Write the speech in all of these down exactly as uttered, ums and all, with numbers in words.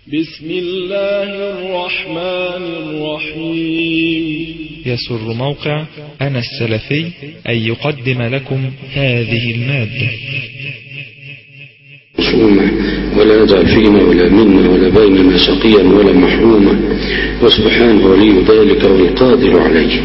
بسم الله الرحمن الرحيم. يسر موقع أنا السلفي أن يقدم لكم هذه المادة. ولا يجعل فينا ولا منا ولا بيننا شقيا ولا محروما، وسبحانه ولي ذلك والقادر عليه.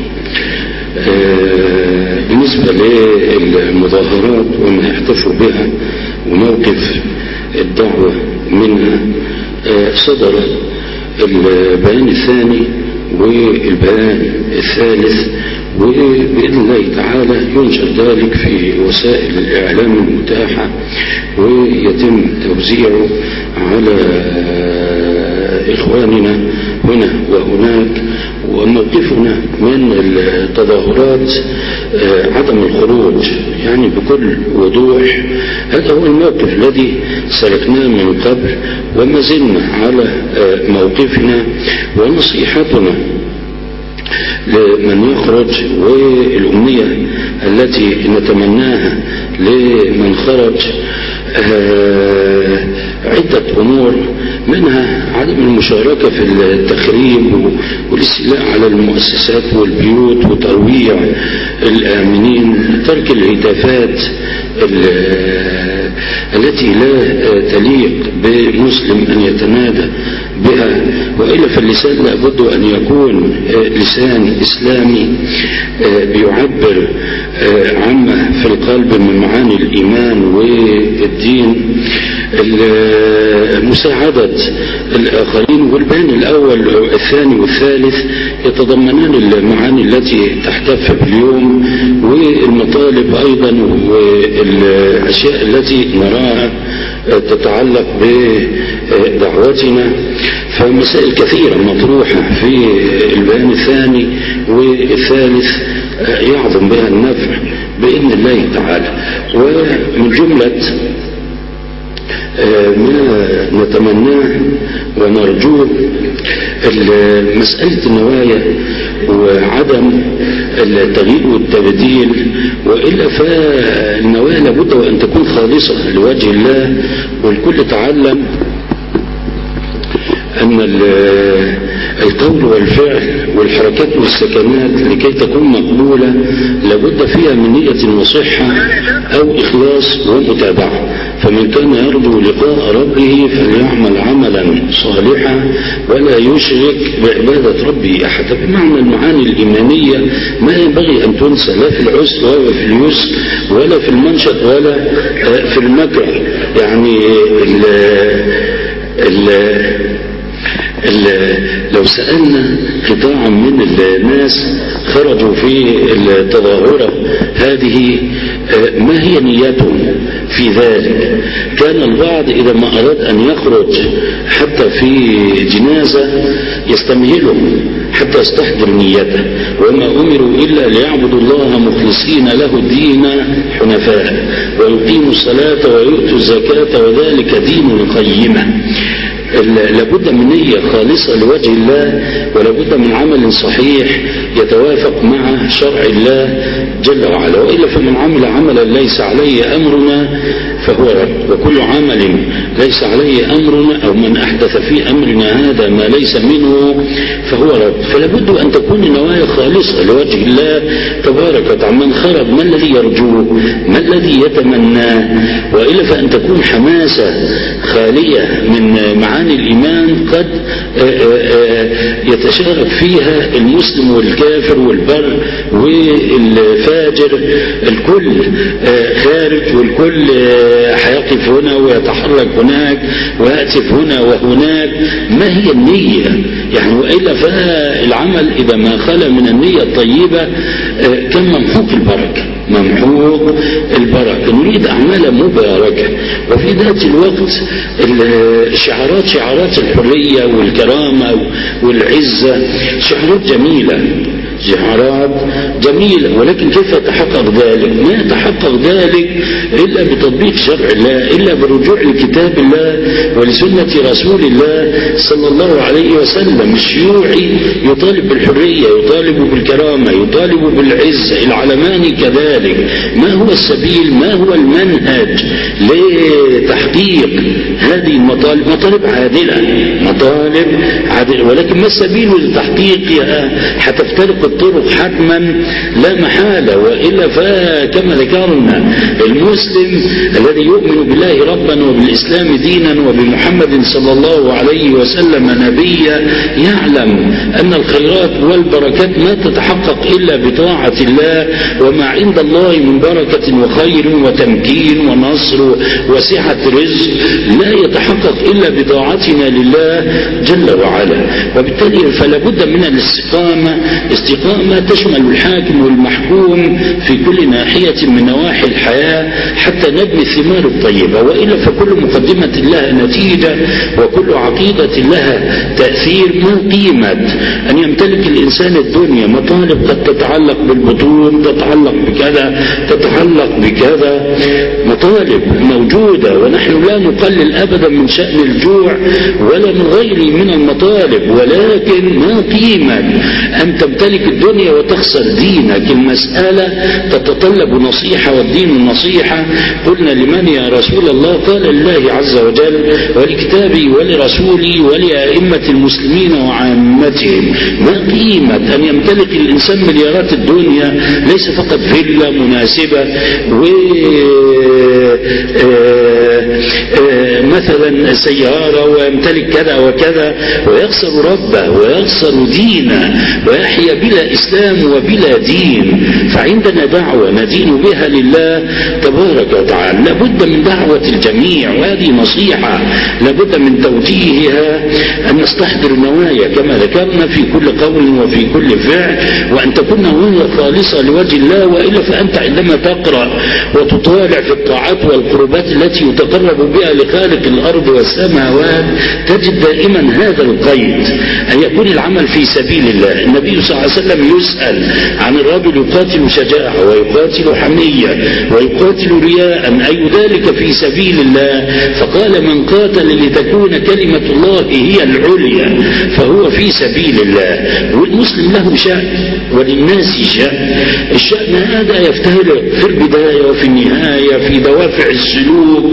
آه بالنسبة للمظاهرات وما يحتفوا بها وموقف الدعوة منها، آه صدر البيان الثاني والبيان الثالث، وبإذن الله تعالى ينشر ذلك في وسائل الإعلام المتاحة ويتم توزيعه على إخواننا هنا وهناك. وموقفنا من التظاهرات عدم الخروج، يعني بكل وضوح. هذا هو الموقف الذي سلكناه من قبل وما زلنا على موقفنا، ونصيحتنا لمن يخرج والأمنية التي نتمناها لمن خرج عدة أمور، منها عدم المشاركة في التخريب والاستيلاء على المؤسسات والبيوت وترويع الآمنين، ترك الهتافات التي لا تليق بمسلم أن يتنادى بها، وإلا فاللسان لابد أن يكون لسان إسلامي بيعبر عما في القلب من معاني الإيمان والدين. مساعدة الآخرين، والبيان الأول الثاني والثالث يتضمنان المعاني التي تحتف باليوم والمطالب أيضا والأشياء التي نراها تتعلق بدعوتنا. فمسائل كثيرة مطروحة في البيان الثاني والثالث يعظم بها النفع بإذن الله تعالى. ومن جملة ما نتمناه ونرجوه مسألة النوايا وعدم التغيير والتبديل، وإلا فالنوايا لابد وأن تكون خالصة لوجه الله. والكل تعلم أن القول والفعل والحركات والسكنات لكي تكون مقبولة لابد فيها من نية وصحة أو إخلاص ومتابعة. فمن كان يرجو لقاء ربه فليعمل عملا صالحا ولا يشرك بعبادة ربه أحدا. بمعنى المعاني الإيمانية ما ينبغي أن تنسى، لا في العسر ولا في اليسر ولا في المنشط ولا في المكره. يعني ال ال ال لو سألنا قطاعا من الناس خرجوا في التظاهرة هذه ما هي نيتهم في ذلك، كان البعض إذا ما أراد أن يخرج حتى في جنازة يستمهلهم حتى يستحضر نيته، وما أمروا إلا ليعبدوا الله مخلصين له الدين حنفاء ويقيموا الصلاة ويؤتوا الزكاة وذلك دين القيمة. لابد من نية خالصة لوجه الله، ولابد من عمل صحيح يتوافق مع شرع الله جل وعلا، وإلا فمن عمل عملا ليس عليه أمرنا فهو رد، وكل عمل ليس عليه أمرنا أو من أحدث في أمرنا هذا ما ليس منه فهو رد. فلابد أن تكون النوايا خالصة لوجه الله تبارك وتعالى. من خرج ما الذي يرجوه، ما الذي يتمناه، وإلا فأن تكون حماسة خالية من معاني الإيمان قد يتشارك فيها المسلم والكافر والبر والفاجر، الكل خارج والكل هيقف هنا ويتحرك هناك ويأتف هنا وهناك. ما هي النية يعني؟ وإلا فالعمل إذا ما خلا من النية الطيبة كان ممحوق البركة، ممحوق البركة. نريد أعمال مباركة، وفي ذات الوقت الشعارات شعارات الحرية والكرامة والعزة شعارات جميلة، زهارات جميلة، ولكن كيف يتحقق ذلك؟ ما يتحقق ذلك إلا بتطبيق شرع الله، إلا بالرجوع لكتاب الله ولسنة رسول الله صلى الله عليه وسلم. الشيوعي يطالب بالحرية، يطالب بالكرامة، يطالب بالعزة، العلماني كذلك. ما هو السبيل؟ ما هو المنهج لتحقيق هذه المطالب؟ مطالب عادلة، مطالب عادلة، ولكن ما السبيل لتحقيقها؟ حتفترق الطرق حتما لا محالة، وإلا فكما ذكرنا المسلم الذي يؤمن بالله ربا وبالإسلام دينا وبمحمد صلى الله عليه وسلم نبيا يعلم أن الخيرات والبركات ما تتحقق إلا بطاعة الله، وما عند الله من بركة وخير وتمكين ونصر وسعة رزق لا يتحقق إلا بطاعتنا لله جل وعلا. وبالتالي فلا بد من الاستقامة، استقامة تشمل الحاكم والمحكوم في كل ناحية من نواحي الحياة حتى نبني الثمار الطيبة، وإلا فكل مقدمة لها نتيجة وكل عقيدة لها تأثير. ما قيمة أن يمتلك الإنسان الدنيا؟ مطالب قد تتعلق بالبطون، تتعلق بكذا، تتعلق بكذا، مطالب موجودة، ونحن لا نقلل أبدا من شأن الجوع ولا من غيره من المطالب، ولكن ما قيمة أن تمتلك الدنيا وتخسر دينك؟ المسألة تتطلب نصيحة، والدين النصيحة. قلنا لمن يا رسول الله؟ قال لله عز وجل ولكتابي ولرسولي ولأئمة المسلمين وعامتهم. ما قيمة أن يمتلك الإنسان مليارات الدنيا، ليس فقط فيلا مناسبة و مثلا سيارة ويمتلك كذا وكذا، ويخسر ربه ويخسر دينه ويحيا بلا إسلام وبلا دين. فعندنا دعوة ندين بها لله تبارك وتعالى، لابد من دعوة الجميع، وهذه نصيحة لابد من توجيهها، أن نستحضر النوايا كما ذكرنا في كل قول وفي كل فعل، وأن تكون نوايا خالصة لوجه الله، وإلا فأنت عندما تقرأ وتطالع في الطاعات والقربات التي يتقرب بها لخالق الأرض والسماوات تجد دائما هذا القيد، أن يكون العمل في سبيل الله. النبي صلى الله عليه وسلم يسأل عن الرجل يقاتل شجاعة ويقاتل حمية ويقاتل رياء، أي ذلك في سبيل الله؟ فقال من قاتل لتكون كلمة الله هي العليا فهو في سبيل الله. والمسلم له شأن وللناس شأن، الشأن هذا يفترق في البداية وفي النهاية، في دوافع السلوك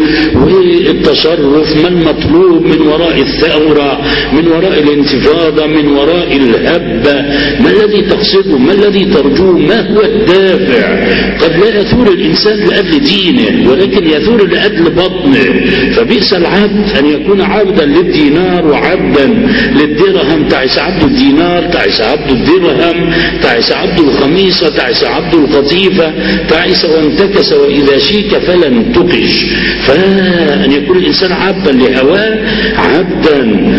والتصرف، ما المطلوب من وراء الثورة، من وراء الانتفاضة، من وراء الهبة، ما الذي تقصده، ما الذي ترجوه، ما هو الدافع؟ قد لا يثور الإنسان لأجل دينه، ولكن يثور لأجل بطنه. فبئس العبد أن يكون عبدا للدينار وعبدا للدرهم. تعس عبد الدينار، تعس عبد الدرهم، تعس عبد الخميصة، تعس عبد القطيفة، تعس وانتكس وإذا شيك فلن تقش. فأن يكون الإنسان عبدا لهواه، عبدا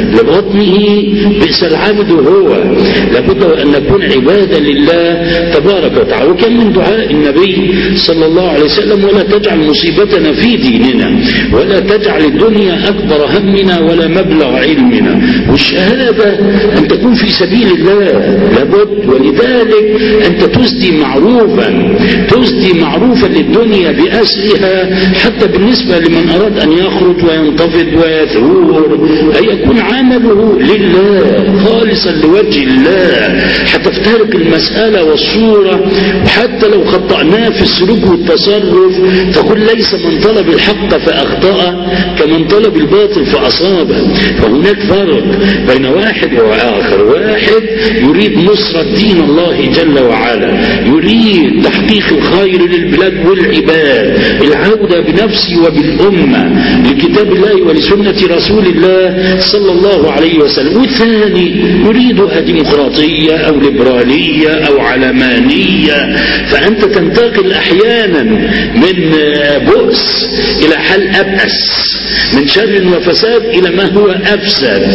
لبطنه، بئس العبد هو. لابد أن نكون عبادا لله تبارك وتعالى. وكم من دعاء النبي صلى الله عليه وسلم: ولا تجعل مصيبتنا في ديننا، ولا تجعل الدنيا أكبر همنا ولا مبلغ علمنا. والشهادة أن تكون في سبيل الله لابد، ولذلك أنت تسدي معروفا، تسدي معروفا للدنيا بأسرها، حتى بالنسبة لمن أراد أن يخرج وينتفض ويثور، أن يكون عمله لله خالصا لوجه الله. حتفترق المسألة والصورة، وحتى لو خطأناه في السلوك والتصرف تقول ليس من طلب الحق فأخطأ كمن طلب الباطل فأصابه. فهناك فرق بين واحد وآخر، واحد يريد نصرة دين الله جل وعلا، يريد تحقيق الخير للبلاد والعباد، العودة بنفسه وبالأمة لكتاب الله ولسنة رسول الله صلى الله عليه وسلم. والثاني يريدها ديمقراطية أو ليبرالية أو علمانية. فأنت تنتقل أحيانا من بؤس إلى حل أبأس، من شر وفساد إلى ما هو أفسد.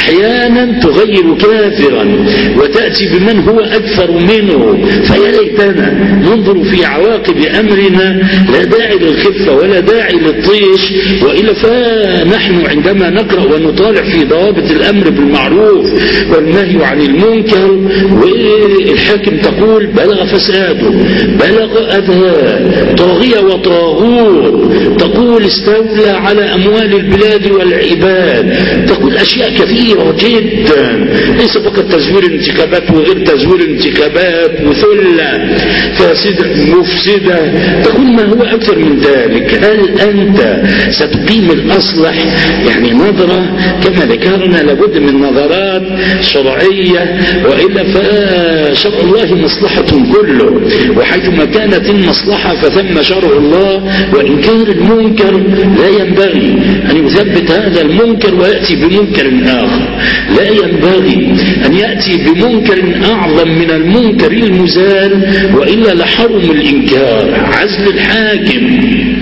أحيانا تغير كافرا وتأتي بمن هو أكثر منه. فيا ليتنا ننظر في عواقب أمرنا، لا داعي للخفة ولا داعي للطيش، وإلا فنحن عندما نقرأ ونطالع في ضوابط الأمر بالمعروف والنهي عن المنكر، والحاكم تقول بلغ فساده، بلغ أذاه، طاغية وطاغوت، تقول استولى على أموال البلاد والعباد، تقول أشياء كثيرة جدا، ليس فقط تزوير انتخابات وغير تزوير انتخابات وثلة فاسدة مفسدة، تقول ما هو أكثر من ذلك. هل أنت ستقيم الأصلح؟ يعني نظرة كما ذكرنا لابد من نظرات شرعية، وإلا فشرع الله مصلحة كله، وحيثما كانت المصلحة فثم شرع الله. وإنكار المنكر لا ينبغي أن يثبت هذا المنكر ويأتي بمنكر آخر، لا ينبغي أن يأتي بمنكر أعظم من المنكر المزال، وإلا لحرم الإنكار. عزل الحاكم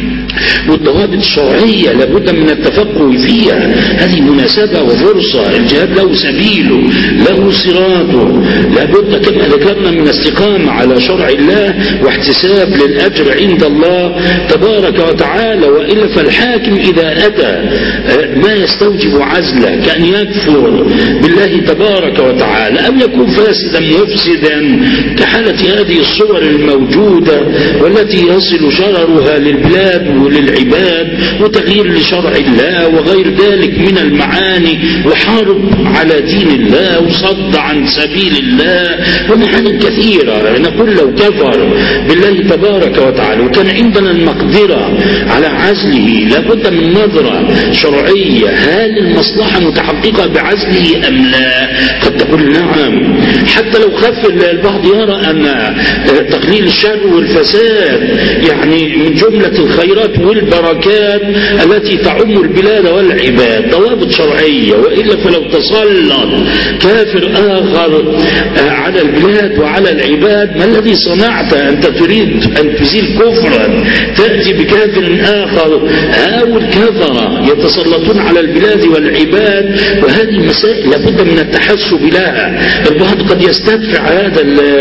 والضوابط الشرعية لابد من التفقه فيها، هذه مناسبة وفرصة، الجهاد له سبيله له صراطه، لابد كما ذكرنا من استقامة على شرع الله واحتساب للأجر عند الله تبارك وتعالى. وإلا فالحاكم إذا أتى ما يستوجب عزله كأن يكفر بالله تبارك وتعالى أو يكون فاسدا مفسدا كحالة هذه الصور الموجودة والتي يصل شررها للبلاد وللعباد وتغيير لشرع الله وغير ذلك من المعاني، وحارب على دين الله وصد عن سبيل الله ومعاني كثيرة. نقول لو كفر بالله تبارك وتعالى وكان عندنا المقدرة على عزله لابد من نظرة شرعية، هل المصلحة متحققة بعزله أم لا؟ قد تقول نعم، حتى لو خف البعض يرى أن تقليل الشر والفساد يعني من جملة الخيرات والبركات التي تعم البلاد والعباد، ضوابط شرعية. وإلا فلو تسلط كافر آخر على البلاد وعلى العباد، ما الذي صنعت؟ أنت تريد أن تزيل كفرا تأتي بكافر آخر، أو الكفرة يتسلطون على البلاد والعباد، وهذه مسائل لابد من التحسب لها. البعض قد يستدفع هذا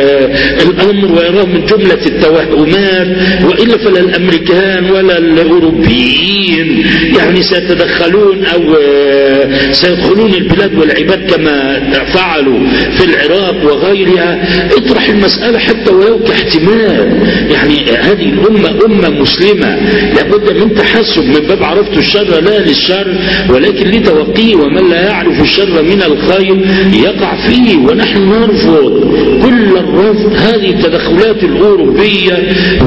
الأمر ويراه من جملة التوهمات، وإلا فلا الأمريكان ولا الأوروبيين يعني سيتدخلون أو سيدخلون البلاد والعباد كما فعلوا في العراق وغيرها. اطرح المسألة حتى ولو كاحتمال، يعني هذه الأمة أمة مسلمة لابد من تحسب من باب عرفت الشر لا للشر ولكن لتوقيه، ومن لا يعرف الشر من الخير يقع فيه. ونحن نرفض كل الرفض هذه التدخلات الأوروبية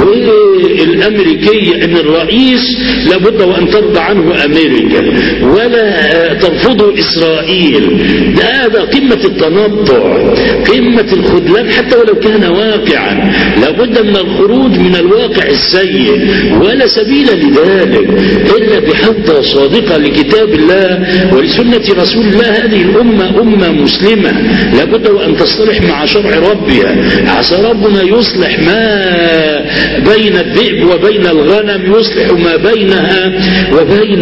والأمريكية، أن الرئيس لابد وأن ترضى عنه أمريكا ولا ترفضه إسرائيل. ده هذا قمة التنطع، قمة الخذلان حتى ولو كان واقعا. لابد من الخروج من الواقع السيء، ولا سبيل لذلك إلا بحث صادقة لكتاب الله ولسنة رسول الله. هذه الأمة أمة مسلمة لابد وأن تصطلح مع شرع ربها، عسى ربنا يصلح ما بين الذئب وبين الغنم، يصلح ما بينها وبين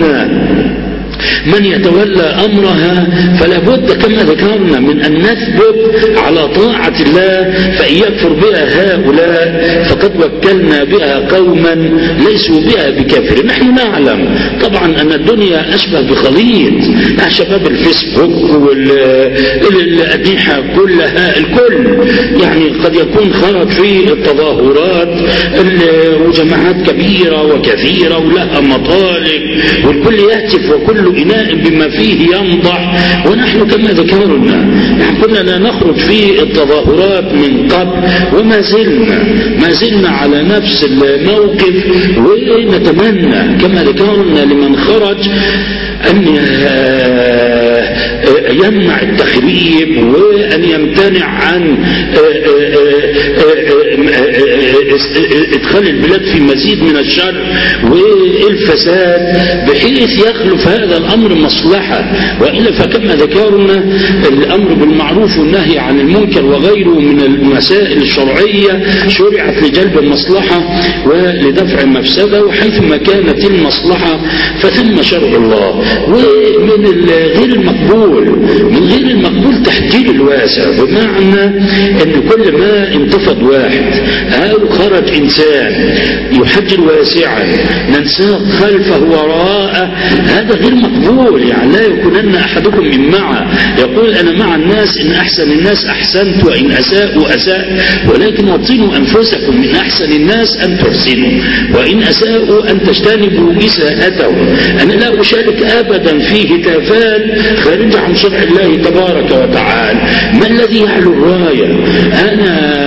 من يتولى أمرها. فلا بد كما ذكرنا من أن نثبت على طاعة الله، فإن يكفر بها هؤلاء فقد وكلنا بها قوما ليسوا بها بكافر. نحن نعلم طبعا أن الدنيا أشبه بخليط، مع شباب الفيسبوك والأدنحة كلها الكل يعني قد يكون خرج في التظاهرات وجماعات كبيرة وكثيرة ولها مطالب والكل يهتف وكل إناء بما فيه ينضح. ونحن كما ذكرنا يعني كنا لا نخرج في التظاهرات من قبل، وما زلنا ما زلنا على نفس الموقف، ونتمنى كما ذكرنا لمن خرج أن يمنع التخريب وأن يمتنع عن ادخال البلاد في مزيد من الشر والفساد بحيث يخلف هذا الأمر مصلحة. وإلا فكما ذكرنا الأمر بالمعروف والنهي عن المنكر وغيره من المسائل الشرعية شرعت لجلب المصلحة ولدفع مفسدة، وحيثما كانت المصلحة فثم شرع الله. ومن غير المقبول من غير المقبول تحجير واسع، بمعنى ان كل ما انتفض واحد او خرج انسان يحجر واسعا ننساق خلفه وراءه، هذا غير مقبول. يعني لا يكونن احدكم من معه يقول انا مع الناس، ان احسن الناس احسنت وان اساءوا اساء، ولكن وطنوا انفسكم، من احسن الناس ان تحسنوا وان اساءوا ان تجتنبوا اساءتهم. انا لا اشارك ابدا في هتافات خارجه عن شرع الله تبارك وتعالى. ما الذي يعلو الرايه؟ انا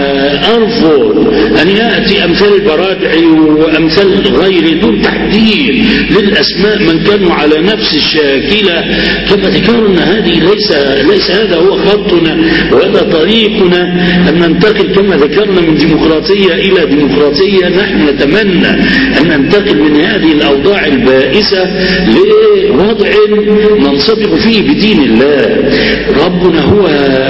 ارفض ان ياتي امثال البرادعي وامثال غير دون تحديد للاسماء من كانوا على نفس الشاكله. كما ذكرنا هذه ليس ليس هذا هو خطنا وهذا طريقنا ان ننتقل كما ذكرنا من ديمقراطيه الى ديمقراطيه. نحن نتمنى ان ننتقل من هذه الاوضاع البائسه لوضع ننصبغ فيه بدين الله. ربنا هو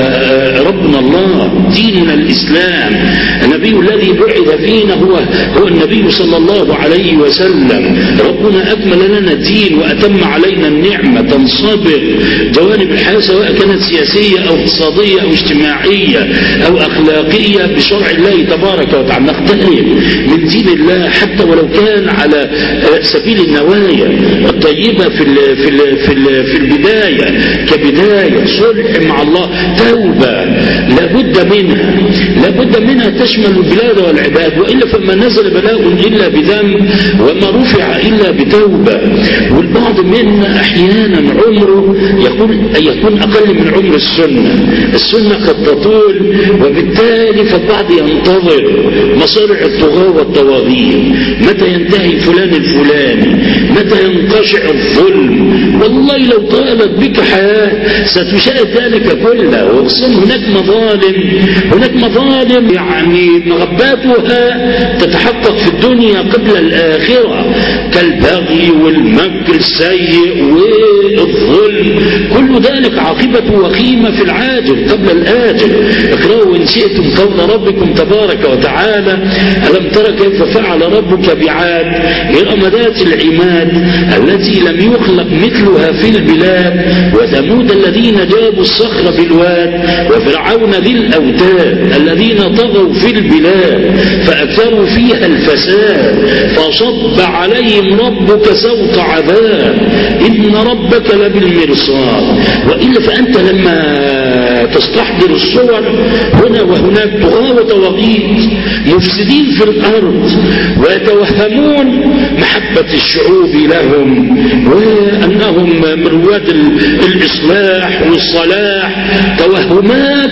ربنا الله، ديننا الاسلام. النبي الذي بعث فينا هو هو النبي صلى الله عليه وسلم. ربنا اكمل لنا الدين واتم علينا النعمه، تنصبغ جوانب الحياه سواء كانت سياسيه او اقتصاديه او اجتماعيه او اخلاقيه بشرع الله تبارك وتعالى. نقترب من دين الله حتى ولو كان على سبيل النوايا الطيبه في ال في ال في ال في البدايه كبدايه صلح مع الله، توبه لابد منها لابد منها تشمل البلاد والعباد، والا فما نزل بلاء الا بذنب وما رفع الا بتوبه. والبعض منا احيانا عمره يكون يكون اقل من عمر السنه، السنه قد تطول، وبالتالي فالبعض ينتظر مصارع الطغاة والطواغيت، متى ينتهي فلان الفلاني، متى ينقشع الظلم. والله لو طالت بك حياه ستشاهد ذلك كله. وخصوصا هناك مظالم هناك مظالم يعني مغباتها تتحقق في الدنيا قبل الآخرة، كالبغي والمكر السيء والظلم، كل ذلك عاقبة وخيمة في العاجل قبل الآجل. اقرأوا إن شئتم قول ربكم تبارك وتعالى: ألم تر كيف فعل ربك بعاد إرم ذات العماد التي لم يخلق مثلها في البلاد وثمود الذين جابوا الصخر بالواد وفرعون ذي الأوتاد الذين طغوا في البلاد فأكثروا فيها الفساد فصب عليهم ربك سوط عذاب إن ربك لبالمرصاد. وإلا فأنت لما تستحضر الصور هنا وهناك طغاة وطواغيت مفسدين في الأرض ويتوهمون محبة الشعوب لهم وأنهم من رواد الإصلاح والصلاح، توهمات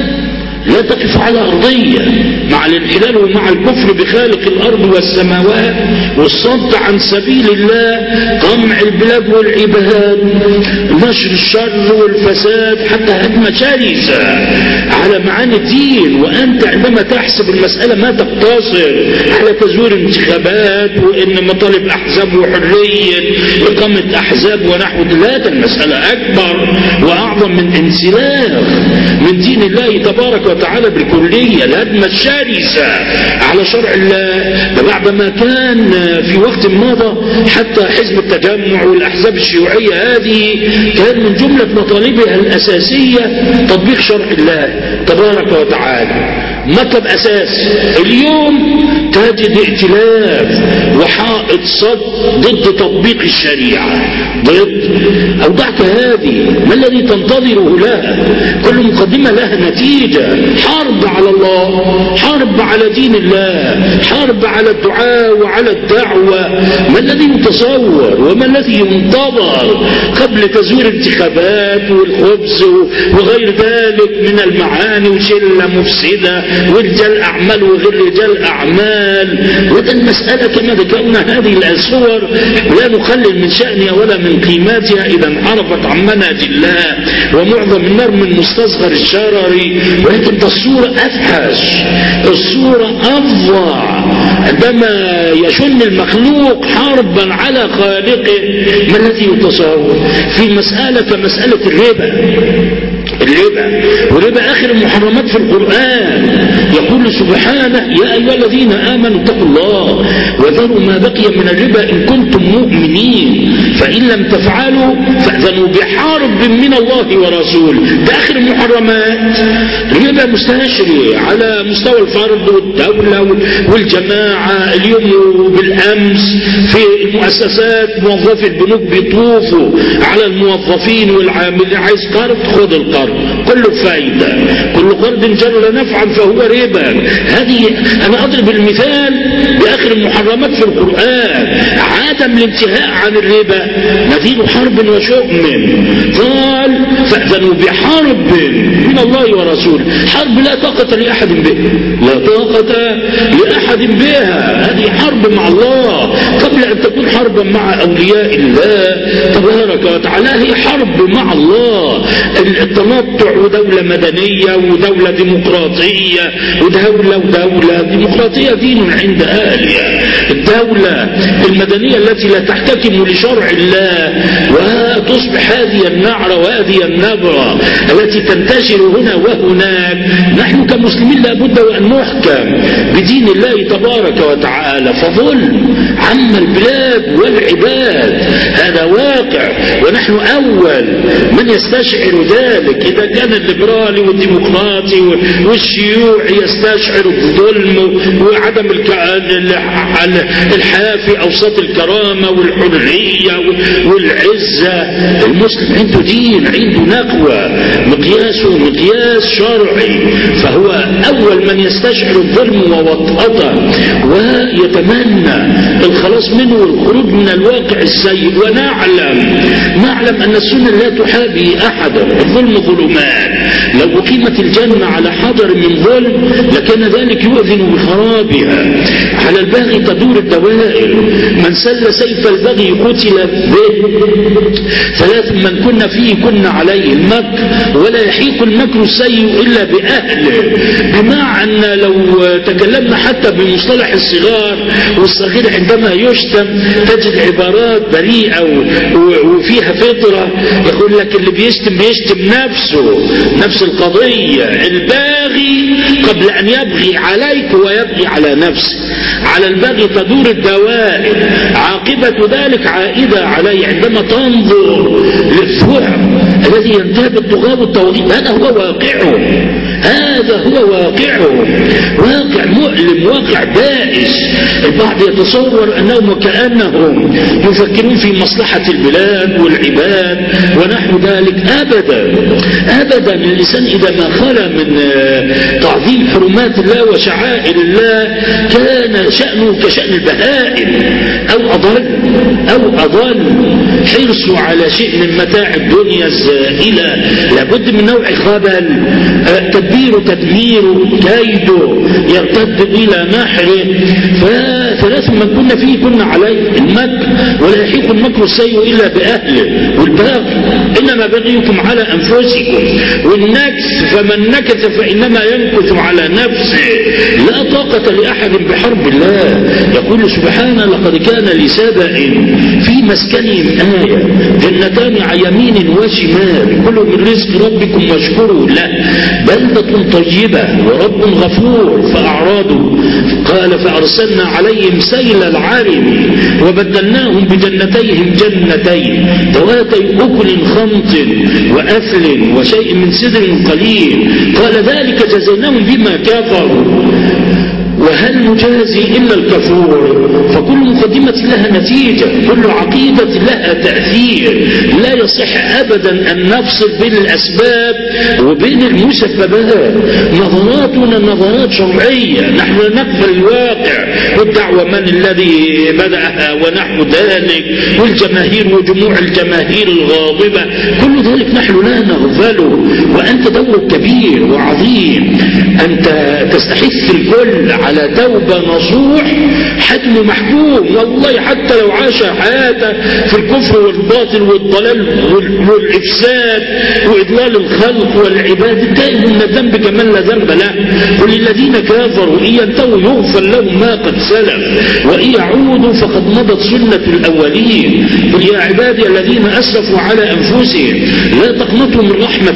لا تقف على أرضية مع الانحلال ومع الكفر بخالق الأرض والسماوات والصد عن سبيل الله، قمع البلاد والعباد، نشر الشر والفساد، حتى هدم شرسة على معاني الدين. وأنت عندما تحسب المسألة ما تقتصر على تزوير انتخابات وإن مطالب أحزاب وحرية إقامة أحزاب ونحو، لا، ده المسألة أكبر وأعظم من انسلاخ من دين الله تبارك وتعالى بالكلية، الهدمة الشرسة على شرع الله. بعدما كان في وقت مضى حتى حزب التجمع والأحزاب الشيوعية هذه كان من جملة مطالبها الأساسية تطبيق شرع الله تبارك وتعالى، مطلب أساسي. اليوم تجد ائتلاف وحائط صد ضد تطبيق الشريعة، ضد أوضاعك هذه ما الذي تنتظره لها؟ كل مقدمة لها نتيجة، حرب على الله، حرب على دين الله، حرب على الدعاء وعلى الدعوة. ما الذي يتصور وما الذي ينتظر قبل تزوير انتخابات والخبز وغير ذلك من المعاني وشلة مفسدة ورجال أعمال وغير رجال أعمال؟ وده المسألة كما ذكرنا هذه الصور لا نقلل من شأنها ولا من قيماتها إذا انحرفت عن منهج الله، ومعظم النار من مستصغر الشرر. ولكن الصورة أفحش، الصورة أفظع عندما يشن المخلوق حربا على خالقه. ما الذي يتصور في مسألة كمسألة الربا؟ الربا، وربا آخر المحرمات في القرآن. يقول سبحانه يا أيها الذين آمنوا اتقوا الله وذروا ما بقي من الربا إن كنتم مؤمنين فإن لم تفعلوا فأذنوا بحرب من الله ورسوله. ده آخر المحرمات. الربا مستشري على مستوى الفرد والدولة والجماعة. اليوم بالأمس في المؤسسات موظفي البنوك بيطوفوا على الموظفين والعاملين، عايز قرض خد القرض كله فايدة، كل قرض جر نفعا فهو ربا. هذه أنا أضرب المثال بآخر المحرمات في القرآن. عدم الانتهاء عن الربا نذير حرب وشؤم. قال فأذنوا بحرب من الله ورسوله. حرب لا طاقة لأحد بها، لا طاقة لأحد بها. هذه حرب مع الله قبل أن تكون حربا مع أولياء الله تبارك وتعالى. هي حرب مع الله. التنطع ودولة مدنية ودولة ديمقراطية ودولة ودولة ديمقراطية دين عند أهلها. الدولة المدنية التي لا تحتكم لشرع الله وتصبح هذه النعرة وهذه النبرة التي تنتشر هنا وهناك. نحن كمسلمين لابد وأن نحكم بدين الله تبارك وتعالى. فظلم عم البلاد والعباد هذا واقع، ونحن أول من يستشعر ذلك. إذا كان الليبرالي والديمقراطي والشيوعي يستشعر الظلم وعدم الحافي أوسط الكرامة والحرية والعزة، المسلم عنده دين، عنده نقوة، مقياسه مقياس شرعي، فهو أول من يستشعر الظلم ووطأته ويتمنى الخلاص منه والخروج من الواقع السيء. ونعلم نعلم أن السنة لا تحابي أحدا. الظلم ظلمات. لو أقيمت الجنة على حضر من ظلم لكان ذلك يؤذن بخرابها. على الباغي تدور الدوائر. من سل سيف البغي قتل به. ثلاث من كنا فيه كنا عليه المكر ولا يحيق المكر السيء إلا بأهله. بمعنى لو تكلمنا حتى بمصطلح الصغار والصغير عندما يشتم تجد عبارات بريئة وفيها فطرة. يقول لك اللي بيشتم بيشتم نفسه، نفس القضية. الباغي قبل أن يبغي عليك ويبغي على نفسه. على الباغي تدور الدوائر. عاقبة ذلك عائدة عليه. عندما تنظر للذعر الذي ينتهي بالطغاة والطواغيت هذا هو واقعه، هذا هو واقعه. واقع مؤلم، واقع بائس. البعض يتصور أنهم وكأنهم يفكرون في مصلحة البلاد والعباد ونحو ذلك. أبدا أبدا. الإنسان إذا ما خلى من تعظيم حرمات الله وشعائر الله كان شأنه كشأن البهائم أو أضل أو أضل. حرصه على شيء من متاع الدنيا الزائلة لابد من نوع خبل. تدبيره تدميره كيده يرتد إلى نحره. فثلاث من كنا فيه كنا عليه المكر ولا يحيق المكر السيء إلا بأهله. والباقي إنما بغيكم على أنفسكم. والنكس فمن نكث فإنما ينكث على نفسه. لا طاقة لأحد بحرب الله. يقول سبحانه لقد كان لسبأ في مسكنهم آية جنتان عن يمين وشمال كلوا من رزق ربكم واشكروا له بلدة طيبة ورب غفور فأعرضوا. قال فأرسلنا عليهم سيل العرم وبدلناهم بجنتيهم جنتين ذواتي أكل خمط وأثل وشيء من سدر قليل. قال ذلك جزيناهم بما كفروا وهل نجازي إلا الكفور. فكل مقدمة لها نتيجة، كل عقيدة لها تأثير. لا يصح أبدا أن نفصل بين الأسباب وبين المسببات. نظراتنا نظرات شرعية. نحن نقبل الواقع والدعوة من الذي بدأها ونحو ذلك والجماهير وجموع الجماهير الغاضبة كل ذلك نحن لا نغفله. وأنت دور كبير وعظيم. أنت تستحث الكل على توبة نصوح حتم محكوم. والله حتى لو عاش حياته في الكفر والباطل والضلال والإفساد وإضلال الخلق والعباد تائب من الذنب كمن لا ذنب له. قل للذين كافروا إن ينتهوا يغفر لهم ما قد سلف وإن يعودوا فقد مضت سنة الأولين. قل يا عبادي الذين أسرفوا على أنفسهم لا تقنطوا من رحمة الله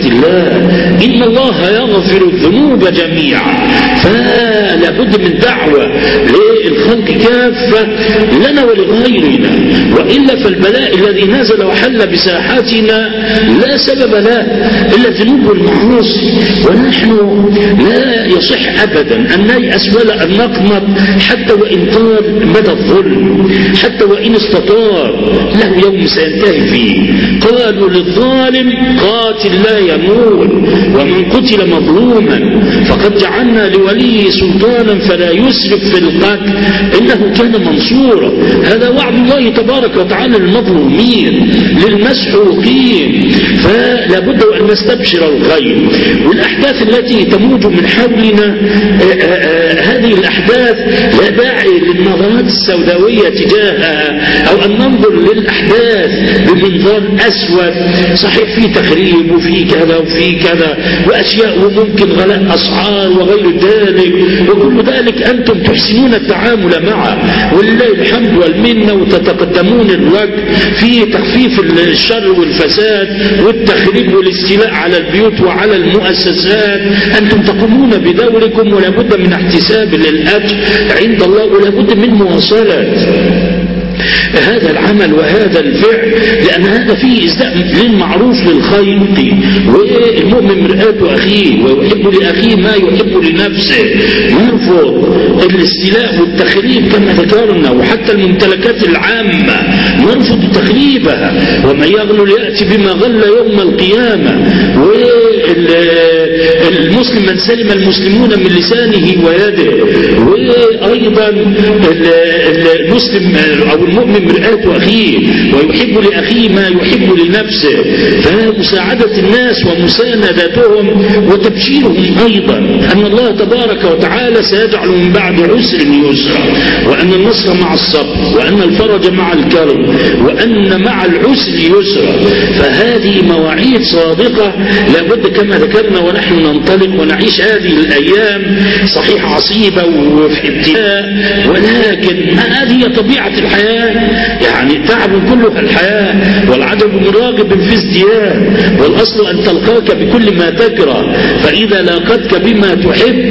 تعالى إن الله يغفر الذنوب جميعا. فلا بد من دعوة للخلق كافة لنا ولغيرنا، وإلا فالبلاء الذي نزل وحل بساحاتنا لا سبب له إلا الذنوب والمعاصي. ونحن لا يصح أبدا أن نيأس ولا أن نقنط حتى وإن طال مدى الظلم، حتى وإن استطار له يوم سينتهي فيه. قالوا للظالم قاتل لا يموت، ومن قتل مظلوما فقد جعلنا لوليه سلطانا فلا يسرف في القتل إنه كان منصورا. هذا وعد الله تبارك وتعالى للمظلومين للمسحوقين. فلا بد أن نستبشر الخير. والأحداث التي تموج من حولنا هذه الأحداث لا داعي للنظرات السوداوية تجاهها أو أن ننظر للأحداث بمنظار أسود. صحيح في تخريب وفي كذا وفي كذا وأشياء وممكن غلاء أسعار وغير ذلك، وكل ذلك أنتم تحسنون التعامل معه ولله الحمد والمنة، وتتقدمون الوجه في تخفيف الشر والفساد والتخريب والاستيلاء على البيوت وعلى المؤسسات. أنتم تقومون بدوركم ولا بد من احتساب للأجر عند الله ولا بد من مواصلة هذا العمل وهذا الفعل، لأن هذا فيه إزداء للمعروف للخلق. والمؤمن مرآة أخيه ويحب لأخيه ما يحب لنفسه. نرفض الاستيلاء والتخريب كما ذكرنا، وحتى الممتلكات العامة نرفض تخريبها. ومن يغل يأتي بما غل يوم القيامة. والمسلم من سلم المسلمون من لسانه ويده. وأيضا المسلم أو المؤمن مرآة أخيه ويحب لأخيه ما يحب لنفسه. فمساعدة الناس ومساندتهم وتبشيرهم أيضا أن الله تبارك وتعالى سيجعل من بعد عسر يسرا، وأن النصر مع الصبر، وأن الفرج مع الكرب، وأن مع العسر يسرا. فهذه مواعيد صادقة لابد كما ذكرنا ونحن ننطلق ونعيش هذه الأيام. صحيح عصيبة وفي ابتلاء، ولكن هذه طبيعة الحياة. يعني تعب كلها الحياة، والعجب مراغب في ازدياد، والأصل أن تلقاك بكل ما تكره، فإذا لاقتك بما تحب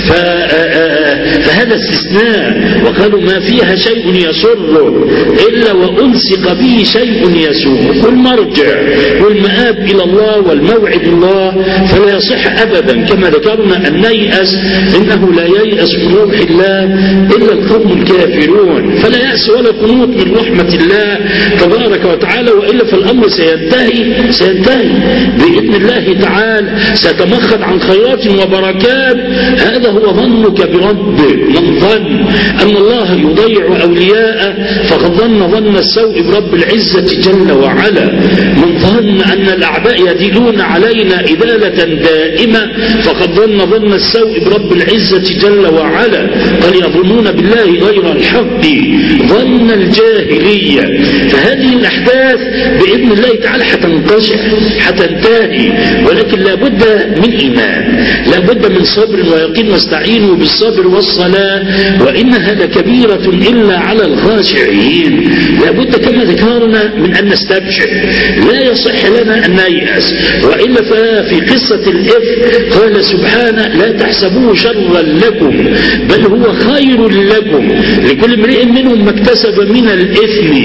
فهذا استثناء. وقالوا ما فيها شيء يسر إلا وألصق به شيء يسوء. والمرجع والمآب إلى الله والموعد الله. فلا يصح أبدا كما ذكرنا أن نيأس، إنه لا ييأس من روح الله إلا القوم الكافرون. فلا يأس ولا قنوط من رحمة الله تبارك وتعالى، وإلا فالأمر سينتهي سينتهي بإذن الله تعالى. ستمخض عن خيرات وبركات. هذا هو ظنك بربك. من ظن أن الله يضيع أولياءه فقد ظن ظن السوء برب العزة جل وعلا. من ظن أن الأعداء يدلون علينا إدالة دائمة فقد ظن ظن السوء برب العزة جل وعلا. قال يظنون بالله غير الحق ظن الجاهلية. فهذه الأحداث بإذن الله تعالى حتنقشع حتنتهي، ولكن لابد من إيمان، لابد من صبر ويقين. واستعينوا بالصبر والصلاة وإنها لكبيرة إلا على الخاشعين. لابد كما ذكرنا من أن نستبشر. لا يصح لنا أن نيأس، وإلا ففي قصة الإفك قال سبحانه لا تحسبوه شرا لكم بل هو خير لكم لكل امرئ منهم ما اكتسب من الإثم.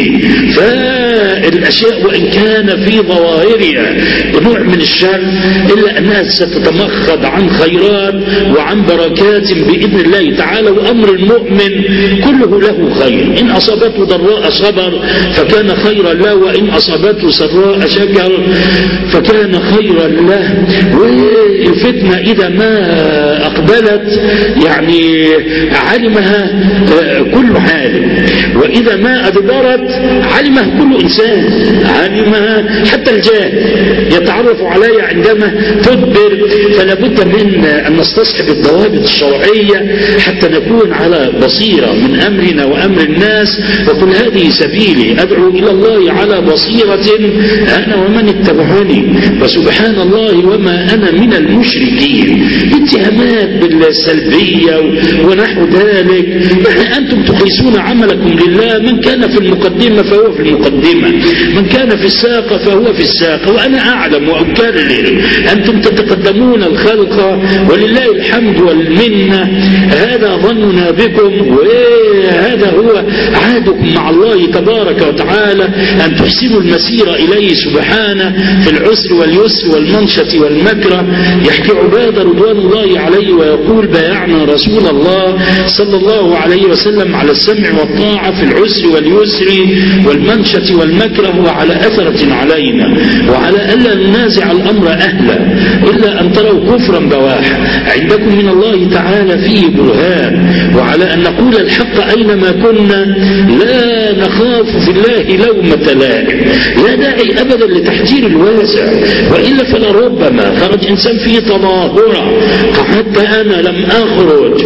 فالأشياء وإن كان في ظواهرها نوع من الشر إلا أنها ستتمخض عن خيرات وعن بركات بإذن الله تعالى. وأمر المؤمن كله له خير. إن أصابته ضراء صبر فكان خيرا له، وإن أصابته سراء شكر فكان خيرا له. والفتنة إذا ما أقبلت يعني علمها كل عالم، وإذا ما أدبرت علمها كل إنسان، علمها حتى الجاهل يتعرف عليها عندما تدبر. فلا بد من أن نستصحب الضوابط الشرعية حتى نكون على بصيرة من أمرنا وأمر الناس. وقل هذه سبيلي أدعو إلى الله على بصيرة أنا ومن اتبعني وسبحان الله وما أنا من المشركين. اتهامات بالسلبية ونحو ذلك يعني أنتم تقيسون عملكم لله، من كان في المقدمة فهو في المقدمة، من كان في الساقة فهو في الساقة، وأنا أعلم وأكرر أنتم تتقدمون الخلق ولله الحمد والمنة. هذا ظننا بكم، وهذا هو عهدكم مع الله تبارك وتعالى، أن تحسنوا المسير إليه سبحانه في العسر واليسر والمنشة والمكره. يحكي عبادة رضوان الله عليه ويقول: بايعنا رسول الله صلى الله عليه وسلم على السمع والطاعة في العسر واليسر والمنشة والمكره، وعلى أثرة علينا، وعلى ألا ننازع الأمر أهلا إلا أن تروا كفرا بواحا عندكم من الله تعالى فيه برهان، وعلى أن نقول الحق أينما كنا، لا نخاف في الله لومة لائم. لا داعي أبدا لتحجير الواسع، وإلا فلربما خرج إنسان فيه تظاهرة، قعدت أنا لم أخرج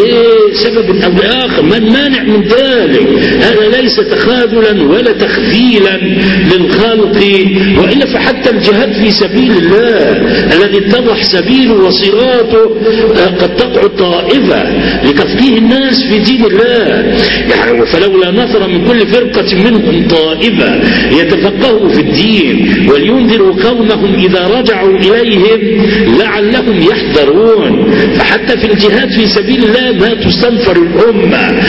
لسبب أو لآخر، من مانع من ذلك؟ هذا ليس تخاذلا ولا تخذيلا للخلق، وإلا فحتى الجهاد في سبيل الله الذي اتضح سبيله وصراطه قد تقع طائفة لتفقيه الناس في دين الله، يعني فلولا نفر من كل فرقة منهم طائفة يتفقهوا في الدين ولينذروا قومهم إذا رجعوا إليهم لعلهم يحذرون. فحتى في الجهاد في سبيل الله ما تستنفر الأمة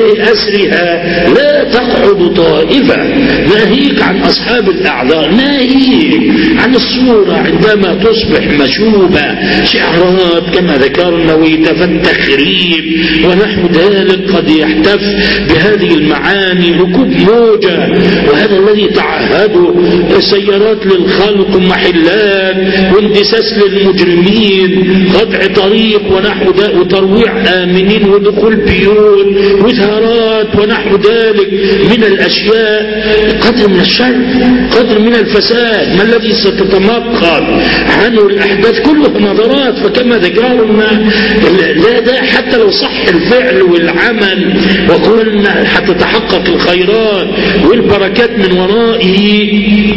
بأسرها، لا تقعد طائفة. ناهيك عن أصحاب الأعذار، ناهيك عن الصورة عندما تصبح مشوبة شعارات كما ذكرنا ويتفتخريب ونحو ذلك، قد يحتف بهذه المعاني ركوب موجة، وهذا الذي تعهده سيارات للخلق ومحلات واندساس للمجرمين، قطع طريق ونحو ذلك، وترويع آمنين ودخول بيوت وثارات ونحو ذلك من الأشياء، قدر من الشر، قدر من الفساد، ما الذي ستتمقر عنه الأحداث كلها نظرات. فكما ذكرنا لا دا حتى لو صح الفعل والعمل وقلنا حتى تحقق الخيرات والبركات من ورائه،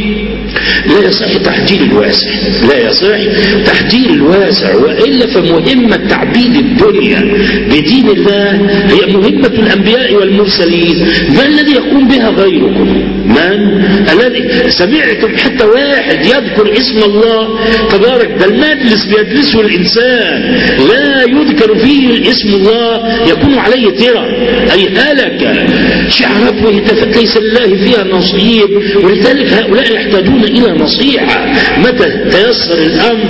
لا يصح تحجير الواسع، لا يصح تحجير الواسع، وإلا فمهمة تعبيد الدنيا بدين الله هي مهمة الأنبياء والمرسلين. ما الذي يقوم بها غيركم؟ من الذي سمعتم حتى واحد يذكر اسم الله تبارك؟ بل مجلس بيجلسه الإنسان لا يذكر فيه اسم الله يكون عليه ترى أي هلك، شعرات وهتافات ليس لله فيها نصيب. ولذلك هؤلاء يحتاجون إلى نصيحة متى تيسر الأمر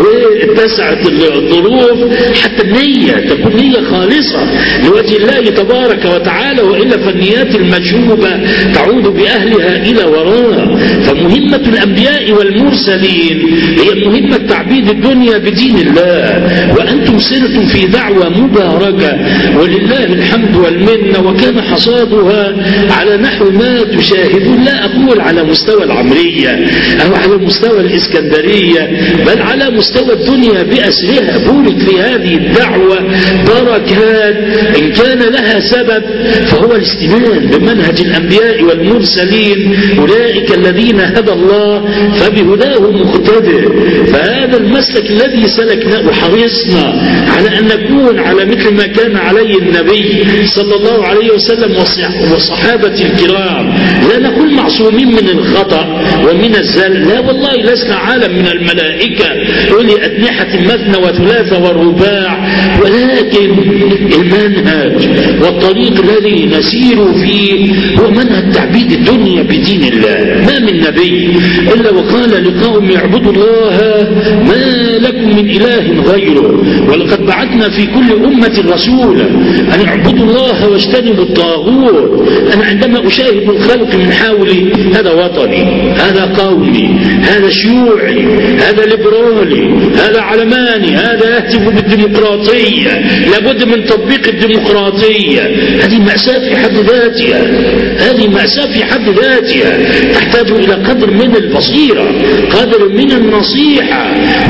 واتسعت الظروف، حتى النية تكون نية خالصة لوجه الله تبارك وتعالى، وإلا فالنيات المشوبة تعود بأهلها إلى وراء. فمهمة الأنبياء والمرسلين هي مهمة تعبيد الدنيا بدين الله، وأنتم سرتم في دعوة مباركة ولله الحمد والمنة، وكان حصادها على نحو ما تشاهدون. لا أقول على مستوى العمرية أو على مستوى الإسكندرية، بل على مستوى الدنيا بأسرها. بورك في هذه الدعوة بركات، إن كان لها سبب فهو الاستنان بمنهج الأنبياء والمرسلين، أولئك الذين هدى الله فبهداه مقتدر. فهذا المسلك الذي سلكناه وحرصنا على أن نكون على مثل ما كان عليه النبي صلى الله عليه وسلم والصحابة الكرام. لا نكون معصومين من الخطأ ومن الزل، لا والله لسنا عالم من الملائكة أولي أجنحة مثنى وثلاثة ورباع، ولكن المنهج والطريق الذي نسير فيه هو منهج تعبيد الدنيا بدين الله. ما من نبي إلا وقال لقوم اعبدوا الله ما لكم من إله غيره، ولقد بعثنا في كل أمة رسولا أن اعبدوا الله واجتنبوا الطاغوت. أنا عندما أشاهد الخلق من حولي، هذا وطني، هذا قومي، هذا شيوعي، هذا ليبرالي، هذا علماني، هذا يهتف بالديمقراطية، لابد من تطبيق الديمقراطية. هذه مأساة في حد ذاتها، هذه مأساة في حد ذاتها، تحتاج إلى قدر من البصيرة، قدر من النصيحة. ولذلك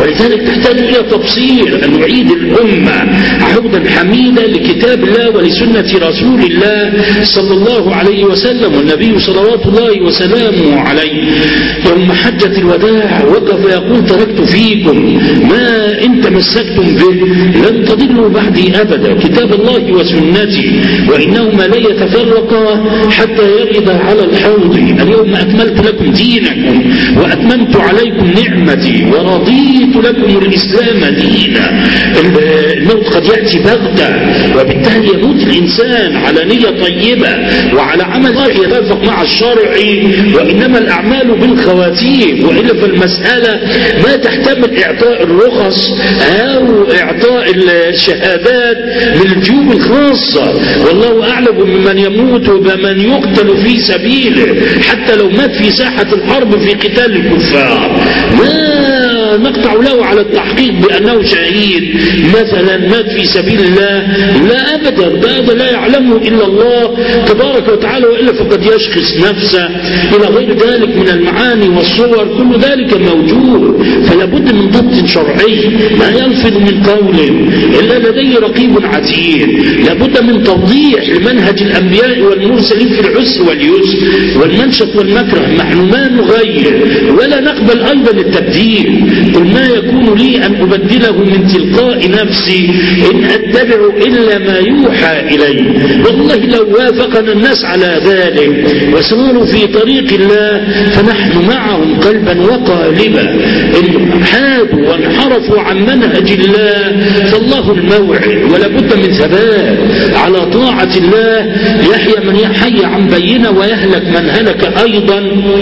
تحتاج إلى تبصير أن نعيد الأمة عودا حميدا لكتاب الله ولسنة رسول الله صلى الله عليه وسلم. والنبي صلوات الله وسلامه عليه يوم حجة الوداع وقف يقول تركت فيكم ما إن تمسكتم به لن تضلوا بعدي أبدا، كتاب الله وسنتي، وإنهما لا يتفرقا حتى يرد على الحوض. اليوم أكملت لكم دينكم وأتممت عليكم نعمتي ورضيت لكم الإسلام دينا. الموت قد يأتي بغتة، وبالتالي يموت الإنسان على نية طيبة وعلى عمل يتفق مع الشرع، وإنما الأعمال بالخواتيم. وإلا فالمسألة ما تحتمل إعطاء الرخص أو إعطاء الشهادات من الجيوب الخاصة. والله أعلم بمن يموت وبمن يقتل في سبيله حتى لو مات في ساحة الحرب في قتال الكفار، ما نقطع له على التحقيق بأنه شهيد مثلا مات في سبيل الله، لا أبدا، هذا لا يعلمه إلا الله تبارك وتعالى، وإلا فقد يشخص نفسه إلى غير ذلك من المعاني والصور، كل ذلك موجود. فلا بد من ضبط شرعي، ما يلفظ من قول إلا لديه رقيب عتيد. لا بد من توضيح لمنهج الأنبياء والمرسلين في العسر واليسر والمنشط والمكره. نحن ما نغير ولا نقبل أيضا التبديل. قل ما يكون لي أن أبدله من تلقاء نفسي إن أتبع إلا ما يوحى إلي. والله لو وافقنا الناس على ذلك وساروا في طريق الله فنحن معهم قلبا وقالبا. إن حادوا وانحرفوا عن منهج الله فالله الموعد، ولا بد من ثبات على طاعة الله. يحيى من يحيى عن بينة ويهلك من هلك أيضا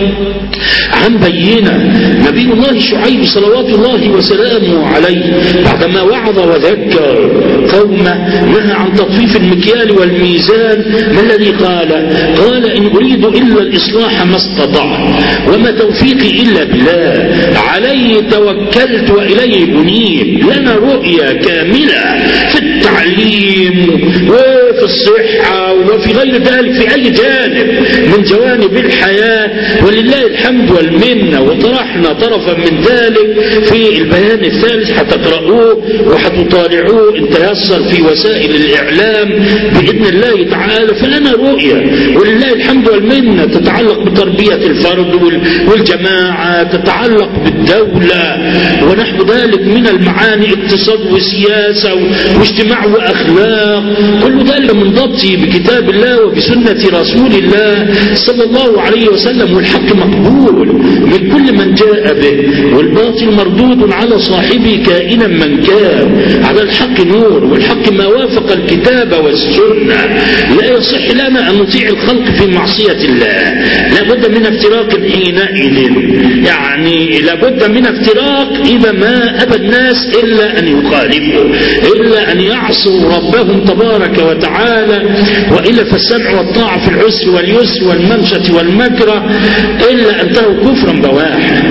عن بينة. نبي الله شعيب صلوات الله وسلامه عليه بعدما وعظ وذكر قومه نهى عن تطفيف المكيال والميزان، ما الذي قال؟ قال إن أريد إلا الإصلاح ما استطعت وما توفيقي إلا بالله، عليه توكلت وإليه أنيب. لنا رؤية كاملة في التعليم وفي الصحة وفي غير ذلك في أي جانب من جوانب الحياة، ولله الحمد والمنة. وطرحنا طرفا من ذلك في البيان الثالث حتقرؤوه وحتطالعوه إن تيسر في وسائل الإعلام بإذن الله تعالى. فلنا رؤية ولله الحمد والمنة تتعلق بتربية الفرد والجماعة، تتعلق بالدولة ونحو ذلك من المعاني، اقتصاد وسياسة واجتماع وأخلاق، كل ذلك من ضبطه بكتاب الله وبسنة رسول الله صلى الله عليه وسلم. والحق مقبول من كل من جاء به، والباطل مردود على صاحبه كائنا من كان. على الحق نور، والحق ما وافق الكتاب والسنة. لا يصح لنا أن نطيع الخلق في معصية الله، لا بد من افتراق حينئذ، يعني لا بد من افتراق إذا ما أبى الناس إلا أن يخالفوا، إلا أن يعصوا ربهم تبارك وتعالى. وإلا فالسمع والطاعة في العسر واليسر والمنشط والمكره إلا أن تروا كفرا بواحا.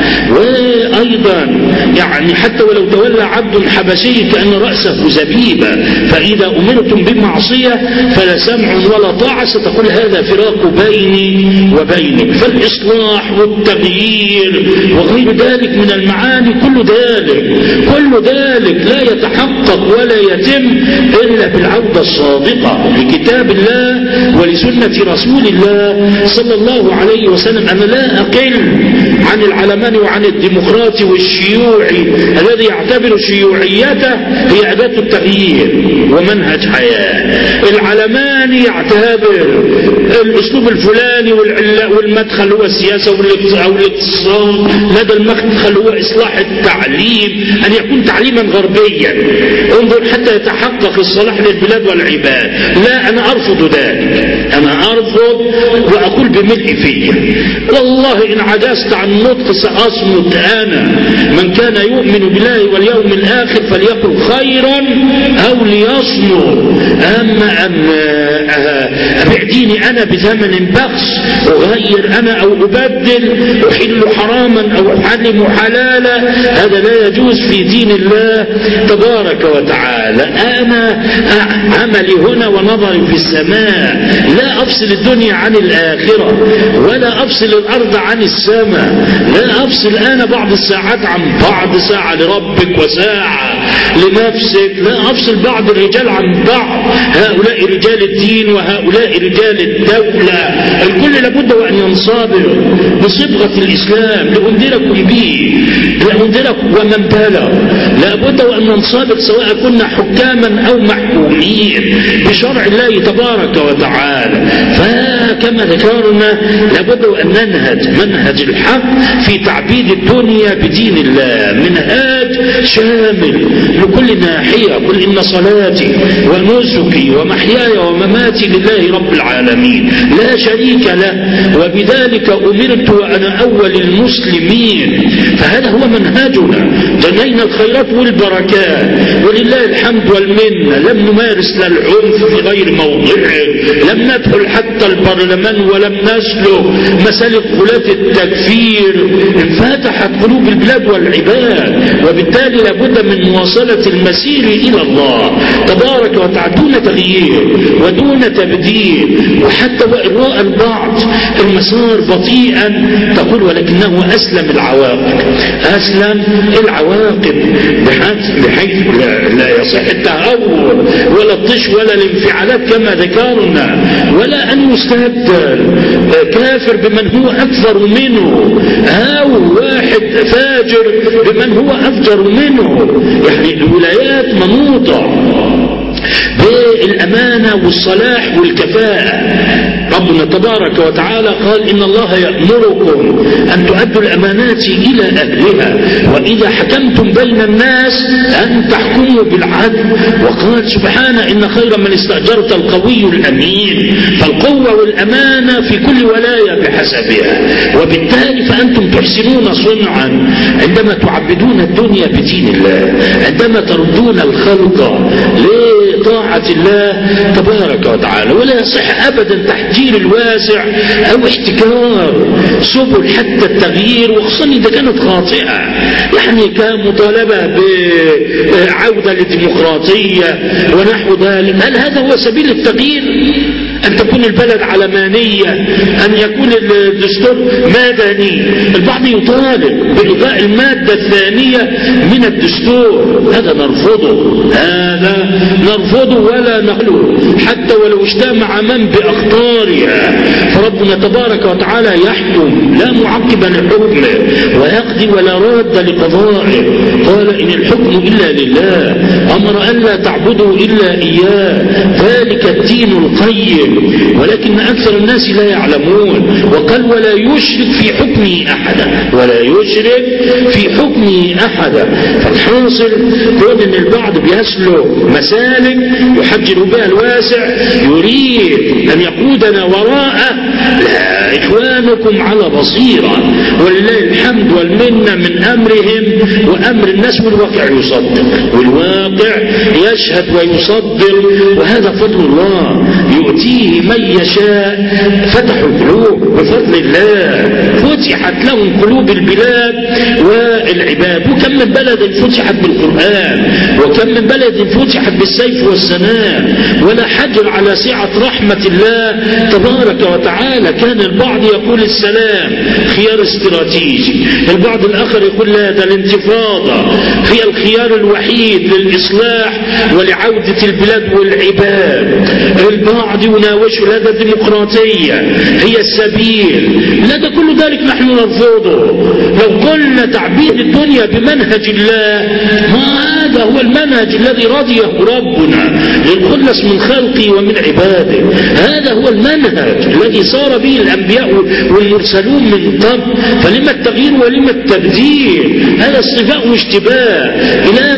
وأيضا يعني حتى ولو تولى عبد حبشي كأن رأسه زبيبة، فإذا أمرتم بمعصية فلا سمع ولا طاعة، ستقول هذا فراق بيني وبينك. فالإصلاح والتغيير وغير ذلك من المعاني، كل ذلك كل ذلك لا يتحقق ولا يتم إلا بالعودة الصادقة لكتاب الله ولسنة رسول الله صلى الله عليه وسلم. أنا لا أقل عن العلماني وعن الديمقراطي والشيوعي الذي يعتبر شيوعيته هي أداة التغيير ومنهج حياة. العلماني يعتبر الأسلوب الفلاني والمدخل هو السياسة أو الاقتصاد، لدى المدخل هو إصلاح التعليم، أن يكون تعليما غربيا انظر حتى يتحقق الصلاح للبلاد والعباد. لا، أنا أرفض ذلك، أنا أرفض وأقول بملء فيه. والله إن عجزت عن نطق سأصمت أنا. من كان يؤمن بالله واليوم الآخر فليقل خيرا أو ليصمت. أما أن أبيع ديني أنا بثمن بخس، أغير أنا أو أبدل، أحل حراما أو أحرم حلالا، هذا لا يجوز في دين الله تبارك وتعالى. أنا عملي هنا ونظري في السماء، لا أفصل الدنيا عن الآخرة، ولا أفصل الأرض عن السماء، لا أفصل أنا بعض الساعات عن بعض، ساعة لربك وساعة لنفسك، لا أفصل بعض الرجال عن بعض، هؤلاء رجال الدين وهؤلاء رجال الدولة، الكل لابد وأن ينصابر بصبغة الإسلام لأنذركم به، لأنذركم ومن بلغ، لابد وأن ننصابر سواء كنا حكاما أو محكومين بشرع الله تبارك وتعالى. فكما ذكرنا لابد وأن ننهج منهج الحق في تعبيد الدنيا بدين الله، منهاج شامل لكل ناحية. قل إن صلاتي ونسكي ومحياي ومماتي لله رب العالمين لا شريك له وبذلك أمرت وأنا أول المسلمين. فهذا هو منهجنا، جنينا الخيرات والبركات ولله الحمد والمنة. لم نمارس لا العنف في غير موضعه، لم ندخل حتى البرلمان ولم نسلك مسالك غلاة التكفير. انفتحت قلوب البلاد والعباد، وبالتالي لابد من مواصلة المسير إلى الله تبارك وتعالى دون تغيير ودون تبديل. وحتى وإن رأى البعض المسار بطيئا تقول ولكنه أسلم العواقب، أسلم العواقب بحيث لا, لا يصح التهور ولا الطش ولا الانفعالات كما ذكرنا، ولا أن يستبدل كافر بمن هو أكثر منه أو واحد فاجر بمن هو أفجر منه. يعني الولايات منوطة بالأمانة والصلاح والكفاءة. ربنا تبارك وتعالى قال إن الله يأمركم أن تؤدوا الأمانات إلى أهلها وإذا حكمتم بين الناس أن تحكموا بالعدل. وقال سبحانه إن خير من استأجرت القوي الأمين. فالقوة والأمانة في كل ولاية بحسبها، وبالتالي فأنتم تحسنون صنعا عندما تعبدون الدنيا بدين الله، عندما تردون الخلق لطاعة الله تبارك وتعالى. ولا يصح أبدا تحجير الواسع أو احتكار سبل حتى التغيير، وخصوصا إذا كانت خاطئة، يعني كمطالبة بعودة للديمقراطية ونحو ذلك. هل هذا هو سبيل التغيير؟ أن تكون البلد علمانية، أن يكون الدستور مدني. البعض يطالب بإلغاء المادة الثانية من الدستور، هذا نرفضه، هذا نرفضه ولا نقبله حتى ولو اجتمع من بأخطارها. فربنا تبارك وتعالى يحكم لا معقب لحكمه ويقضي ولا راد لقضائه. قال إن الحكم إلا لله، أمر أن لا تعبدوا إلا إياه، ذلك الدين القيم، ولكن أكثر الناس لا يعلمون. وقال ولا يشرك في حكمه أحدا، ولا يشرك في حكمه أحدا. فالحاصل كون أن البعض بيسلك مسالك يحجر بها الواسع يريد أن يقودنا وراءه. لا، إخوانكم على بصيرة ولله الحمد والمنة من أمرهم وأمر الناس، والواقع يصدق، والواقع يشهد ويصدق، وهذا فضل الله يؤتيه من يشاء. فتحوا القلوب بفضل الله، فتحت لهم قلوب البلاد والعباد. وكم من بلد فتحت بالقرآن، وكم من بلد فتحت بالسيف والسنان، ولا حجر على سعة رحمة الله تبارك وتعالى. كان البعض يقول السلام خيار استراتيجي، البعض الآخر يقول لا، ده الانتفاضة هي الخيار الوحيد للإصلاح ولعودة البلاد والعباد. البعض يناوش لا، ده الديمقراطية هي السبيل. لا، ده كل ذلك نحن نرفضه. لو قلنا تعبيد الدنيا بمنهج الله، ما هذا هو المنهج الذي رضيه ربنا للخلص من خلقه ومن عباده. هذا هو المنهج الذي صار به الأنبياء والمرسلون من قبل. فلما التغيير ولما التبديل؟ هذا اصطفاء واشتباه إلى ما دعا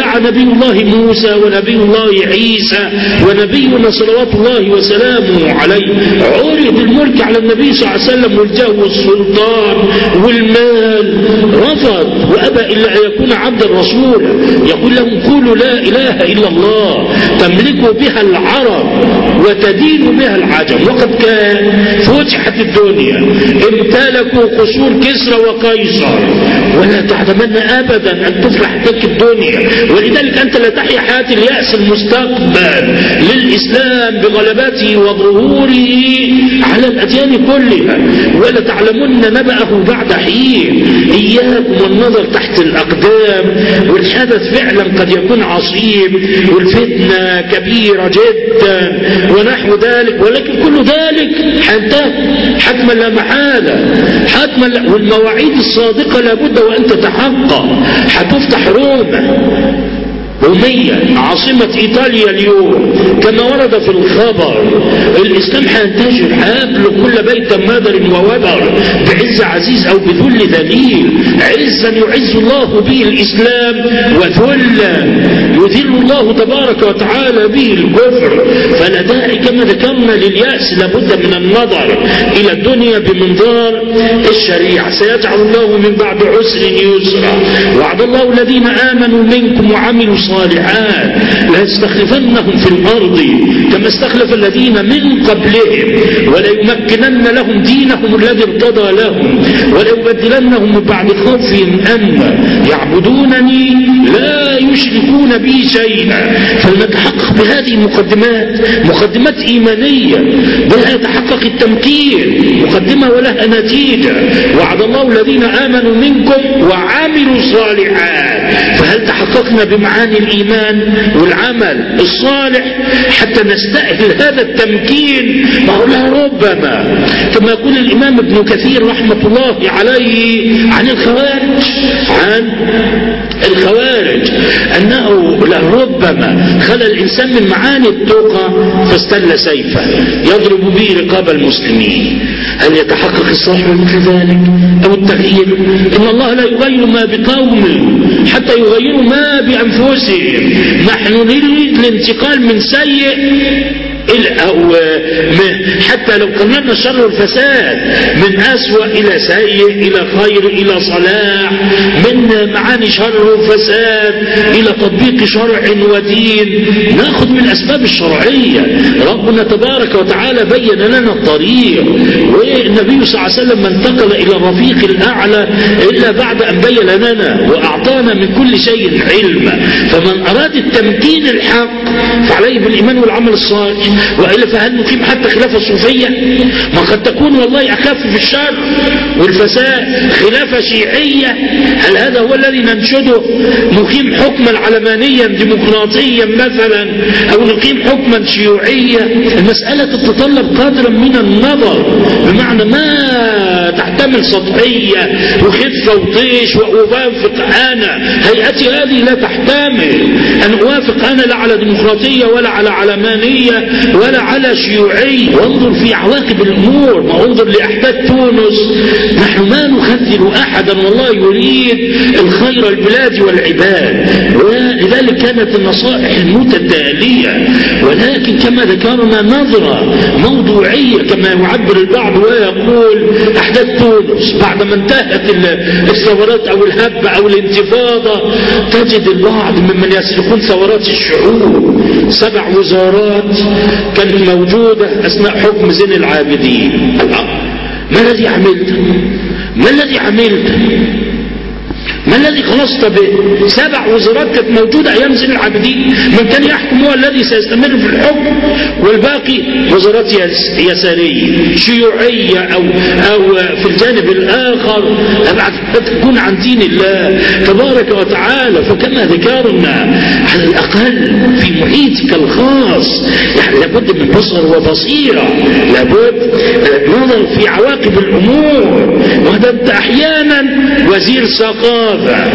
طلع نبي الله موسى ونبي الله عيسى ونبينا صلوات الله وسلامه عليه، عرض الملك على النبي صلى الله عليه وسلم والجاه والسلطان والمال، رفض وأبى إلا أن يكون عبدا رسولا. يقول لهم قولوا لا إله إلا الله تملك بها العرب وتدين بها العجم. وقد كان فتحت الدنيا، امتلكوا قصور كسرى وقيصر، ولا تعلمن أبدا أن تفلح تلك الدنيا. ولذلك أنت لا تحيا حياة اليأس المستقبل للإسلام بغلبته وظهوره على الأديان كلها، ولا تعلمن نبأه بعد حين. إياكم والنظر تحت الأقدام، والحدث فعلا قد يكون عصيب والفتنة كبيرة جدا ونحو ذلك، ولكن كل ذلك حتى حتما لا محالة، حتما لا. والمواعيد الصادقة لابد وأن تتحقق. هتفتح روما، رومية عاصمة إيطاليا اليوم كما ورد في الخبر. الإسلام هينتشر، هيبلغ كل بيت مادر ووبر بعز عزيز أو بذل ذليل. عزا يعز الله به الإسلام، وذلا يذل الله تبارك وتعالى به الكفر. فلا داعي كما ذكرنا لليأس، لابد من النظر إلى الدنيا بمنظار الشريعة. سيجعل الله من بعد عسر يسرا، وعد الله الذين آمنوا منكم وعملوا الصالحات ليستخلفنهم في الأرض كما استخلف الذين من قبلهم وليمكنن لهم دينهم الذي ارتضى لهم وليبدلنهم من بعد خوفهم أمنا يعبدونني لا يشركون بي شيئا. فلنتحقق بهذه المقدمات، مقدمات إيمانية بها يتحقق التمكين، مقدمة ولها نتيجة. وعد الله الذين آمنوا منكم وعملوا الصالحات. فهل تحققنا بمعاني الإيمان والعمل الصالح حتى نستأهل هذا التمكين؟ ما هو لا ربما كما يقول الإمام ابن كثير رحمة الله عليه عن الخوارج، عن الخوارج أنه لربما خلى الإنسان من معاني التقى فاستل سيفه يضرب به رقاب المسلمين. هل يتحقق الصالح مثل ذلك أو التغيير؟ إن الله لا يغير ما بقوم حتى يغيروا ما بأنفسهم. نحن نريد الانتقال من سيء أو حتى لو قلنا الشر والفساد من أسوأ إلى سيء إلى خير إلى صلاح، من معاني شر وفساد إلى تطبيق شرع ودين. نأخذ من الأسباب الشرعية. ربنا تبارك وتعالى بين لنا الطريق، والنبي صلى الله عليه وسلم ما انتقل إلى الرفيق الأعلى إلا بعد أن بين لنا وأعطانا من كل شيء علما. فمن أراد التمكين الحق فعليه بالإيمان والعمل الصالح. وإلا فهل نقيم حتى خلافة صوفية؟ ما قد تكون والله أخف في الشر والفساد خلافة شيعية. هل هذا هو الذي ننشده؟ نقيم حكما علمانيا ديمقراطيا مثلا، أو نقيم حكما شيوعيا. المسألة تتطلب قدرا من النظر، بمعنى ما تحتمل سطحية وخفة وطيش وأوافق أنا. هيئتي هذه لا تحتمل أن أوافق أنا لا على ديمقراطية ولا على علمانية ولا على شيوعي. وانظر في عواقب الأمور، ما انظر لأحداث تونس. نحن ما نخذل أحدا، والله يريد الخير البلاد والعباد، ولذلك كانت النصائح المتتالية. ولكن كما ذكرنا نظرة موضوعية كما يعبر البعض ويقول أحداث تونس بعدما انتهت الثورات أو الهبة أو الانتفاضة، تجد البعض ممن يسلكون ثورات الشعوب. سبع وزارات كانت موجودة أثناء حكم زين العابدين. ما الذي عملته؟ ما الذي عملته؟ ما الذي خلصت به؟ سبع وزارات كانت موجودة أيام زين العابدين. من كان يحكم هو الذي سيستمر في الحكم، والباقي وزارات يسارية شيوعية أو أو في الجانب الآخر أبعد تكون عن دين الله تبارك وتعالى. فكما ذكرنا على الأقل في محيطك الخاص يعني لابد من بصر وبصيرة، لابد نظر في عواقب الأمور. وهذا أحيانا وزير ثقافة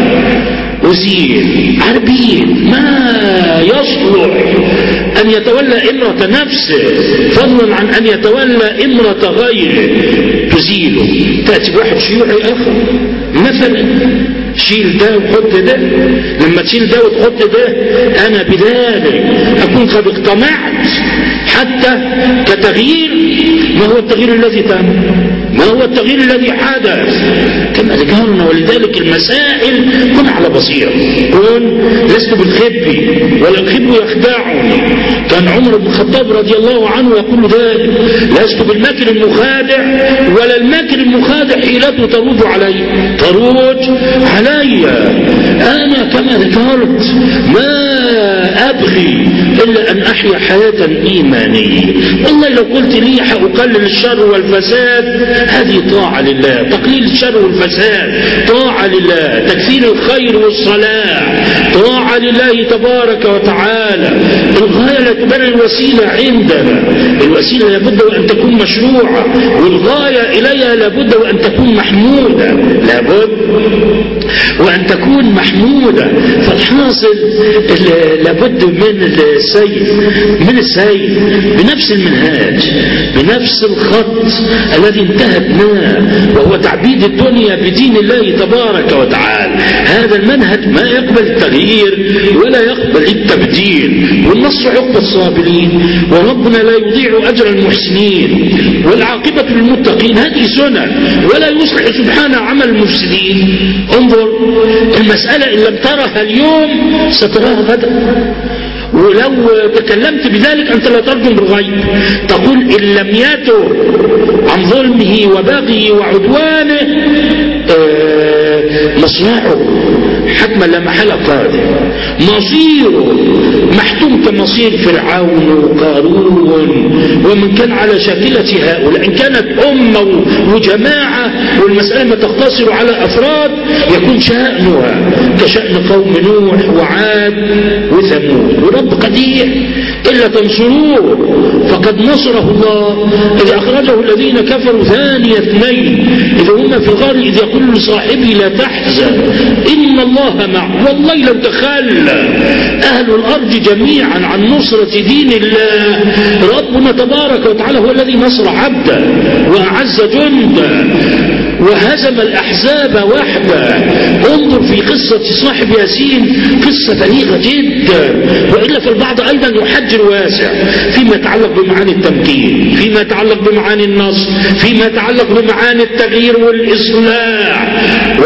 وزير عربيين ما يصلح أن يتولى إمرة نفسه فضلا عن أن يتولى إمرة غيره تزيله. تأتي بواحد شيوعي آخر مثلا شيل ده وحط ده، لما تشيل ده وتحط ده انا بذلك اكون قد اقتنعت حتى كتغيير. ما هو التغيير الذي تم؟ ما هو التغيير الذي حدث؟ كما ذكرنا. ولذلك المسائل كن على بصيرة، كن لست بالخبي ولا الخب يخدعني. كان عمر بن الخطاب رضي الله عنه يقول ذلك: لست بالمكر المخادع ولا المكر المخادع حيلته تروج علي تروج علي أنا كما ذكرت ما أبغي إلا أن أحيا حياة إيمانية. والله لو قلت لي أقلل الشر والفساد هذه طاعة لله، تقليل الشر والفساد طاعة لله، تكثير الخير والصلاح طاعة لله تبارك وتعالى. الغاية لا تبرر الوسيلة عندنا، الوسيلة لابد وأن تكون مشروعة، والغاية إليها لابد وأن تكون محمودة، لابد وأن تكون محمودة. فالحاصل لابد من السير من السير بنفس المنهاج بنفس الخط الذي انتهتناه، وهو تعبيد الدنيا بدين الله تبارك وتعالى. هذا المنهج ما يقبل التغيير ولا يقبل التبديل، والنصر عقب الصابرين، وربنا لا يضيع أجر المحسنين، والعاقبة للمتقين. هذه سنة ولا يصلح سبحانه عمل المفسدين. انظر المسألة إن لم ترها اليوم ستراها غدا، ولو تكلمت بذلك أنت لا ترجم بالغيب، تقول إن لم يتر عن ظلمه وبغيه وعدوانه مصنعه حتما لا محل قادم، مصيره محتوم كمصير فرعون وقارون ومن كان على شاكلة هؤلاء. إن كانت أمة وجماعة والمسألة ما تقتصر على أفراد يكون شأنها كشأن قوم نوح وعاد وثمود. ورب قدير إلا تنصروه فقد نصره الله إذ أخرجه الذين كفروا ثاني اثنين إذ هما في الغار إذ يقول لصاحبه لا تحزن إن الله معه. والله لو تخلى أهل الأرض جميعا عن نصرة دين الله ربنا تبارك وتعالى هو الذي نصر عبده وأعز جنده وهزم الأحزاب وحده. انظر في قصة صاحب ياسين قصة بليغة جدا، وإلا فالبعض أيضا يحجر واسع فيما يتعلق بمعاني التمكين، فيما يتعلق بمعاني النصر، فيما يتعلق بمعاني التغيير والإصلاح.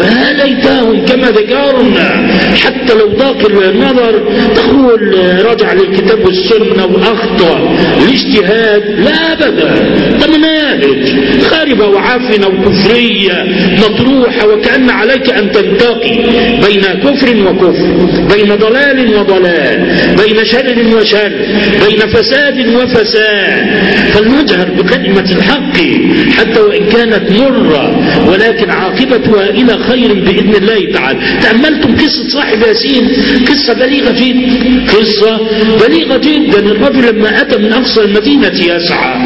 وهليتهم كما ذكرنا حتى لو ضاق النظر تقول راجع للكتاب والسنة وأخطأ الاجتهاد، لا أبدا، ده مناهج خاربة وعافنة وكفرية مطروحة، وكأن عليك أن تنتقي بين كفر وكفر، بين ضلال وضلال، بين شر وشر، بين فساد وفساد. فلنجهر بكلمة الحق حتى وإن كانت مرة ولكن عاقبتها إلى خير بإذن الله تعالى. تأملتم قصة صاحب ياسين قصة بليغة جدا، قصة بليغة جدا. الرجل لما أتى من أقصى المدينة يسعى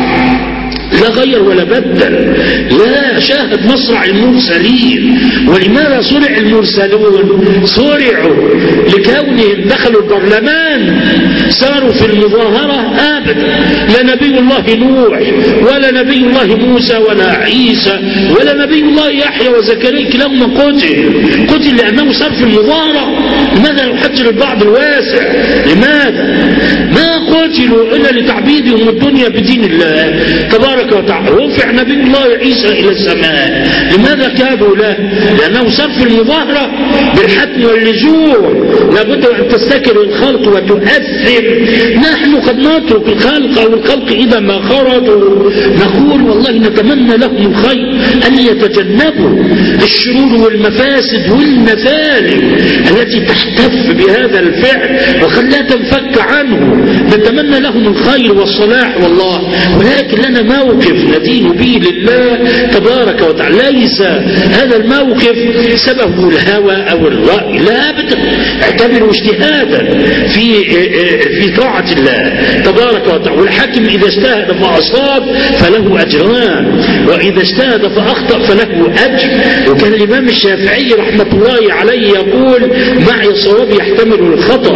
لا غير ولا بدل، لا شاهد مصرع المرسلين. ولماذا صرع المرسلون؟ صرعوا لكونهم دخلوا البرلمان، صاروا في المظاهرة أبدا. لا نبي الله نوح ولا نبي الله موسى ولا عيسى ولا نبي الله يحيى وزكريا كلاهما قتل قتل لأنه صار في المظاهرة. لماذا يحجر البعض الواسع؟ لماذا ما قتلوا إلا لتعبيدهم الدنيا بدين الله تبارك وتعالى؟ رفع نبي الله عيسى إلى السماء، لماذا كادوا له؟ لأنه صار في المظاهرة بالحتم واللزوم. لابد أن تستكر الخلق وتؤثر. نحن قد نترك الخلق أو الخلق إذا ما خرجوا نقول والله نتمنى لهم الخير، أن يتجنبوا الشرور والمفاسد والمثالب التي تحتف بهذا الفعل وقد لا تنفك عنه. نتمنى لهم الخير والصلاح والله، ولكن لنا موقف ندين به لله تبارك وتعالى. ليس هذا الموقف سببه الهوى أو الرأي، لا أبدا. اعتبروا اجتهادا في في طاعة الله تبارك وتعالى. والحاكم إذا اجتهد فأصاب فله أجران، وإذا اجتهد فأخطأ فله أجر. وكان الإمام الشافعي رحمة الله عليه يقول معي الصواب يحتمل الخطأ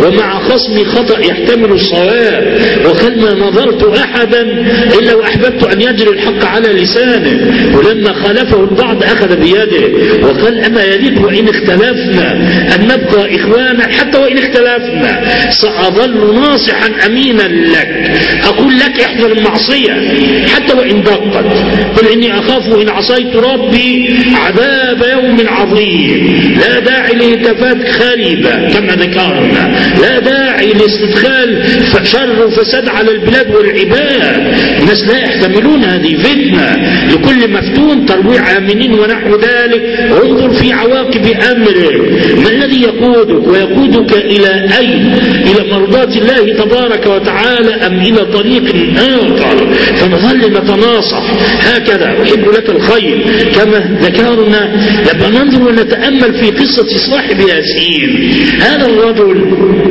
ومع خصمي خطأ يحتمل الصواب، وقال ما نظرت أحدا إلا وأحببت أن يجري الحق على لسانه، ولما خالفه البعض أخذ بيده وقال أما يليق وإن اختلفنا أن نبقى إخوانا حتى وإن اختلفنا، سأظل ناصحا أمينا لك، أقول لك احذر المعصية حتى وإن دقت، قل إني أخاف إن عصيت ربي عذاب يوم عظيم، لا داعي لهتافات خريبة كما ذكرنا، لا داعي لاستدخال شر وفساد على البلاد والعباد، الناس لا يحتملون هذه فتنة، لكل مفتون ترويع آمنين ونحو ذلك، انظر في عواقب أمره، ما الذي يقودك ويقودك إلى أين؟ إلى مرضاة الله تبارك وتعالى أم إلى طريق آخر؟ فنظل نتناصح هكذا، أحب لك الخير كما ذكرنا. لما ننظر ونتأمل في قصة صاحب ياسين، هذا الرجل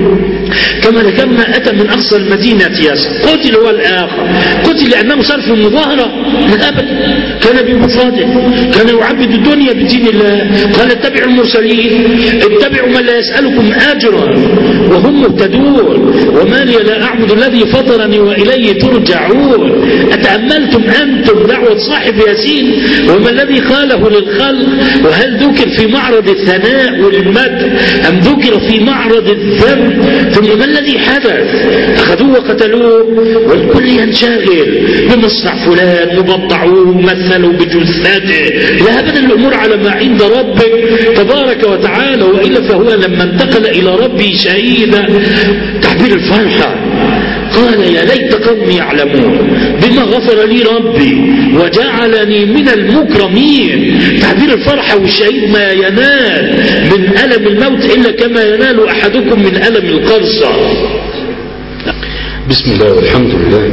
كما ذكرنا أتى من أقصى المدينة ياسين، قتل هو الآخر، قتل لأنه صار في مظاهرة؟ لا أبدا، كان بمفرده، كان يعبد الدنيا بدين الله، قال اتبعوا المرسلين، اتبعوا من لا يسألكم أجرا وهم مهتدون، وما لي لا أعبد الذي فطرني وإليه ترجعون. أتأملتم أنتم دعوة صاحب ياسين وما الذي قاله للخلق؟ وهل ذكر في معرض الثناء والمدح أم ذكر في معرض الذم؟ ثم ما الذي حدث؟ أخذوه وقتلوه والكل ينشغل بمصنع فلان، وبطعوه مثلوا بجثته، لا أبدا، الأمور على ما عند ربك تبارك وتعالى، وإلا فهو لما انتقل إلى ربي شهيدا تعبير الفرحة قال يا ليت قومي يعلمون بما غفر لي ربي وجعلني من المكرمين. تعبير الفرحة والشهيد ما ينال من ألم الموت إلا كما ينال أحدكم من ألم القرصة. بسم الله والحمد لله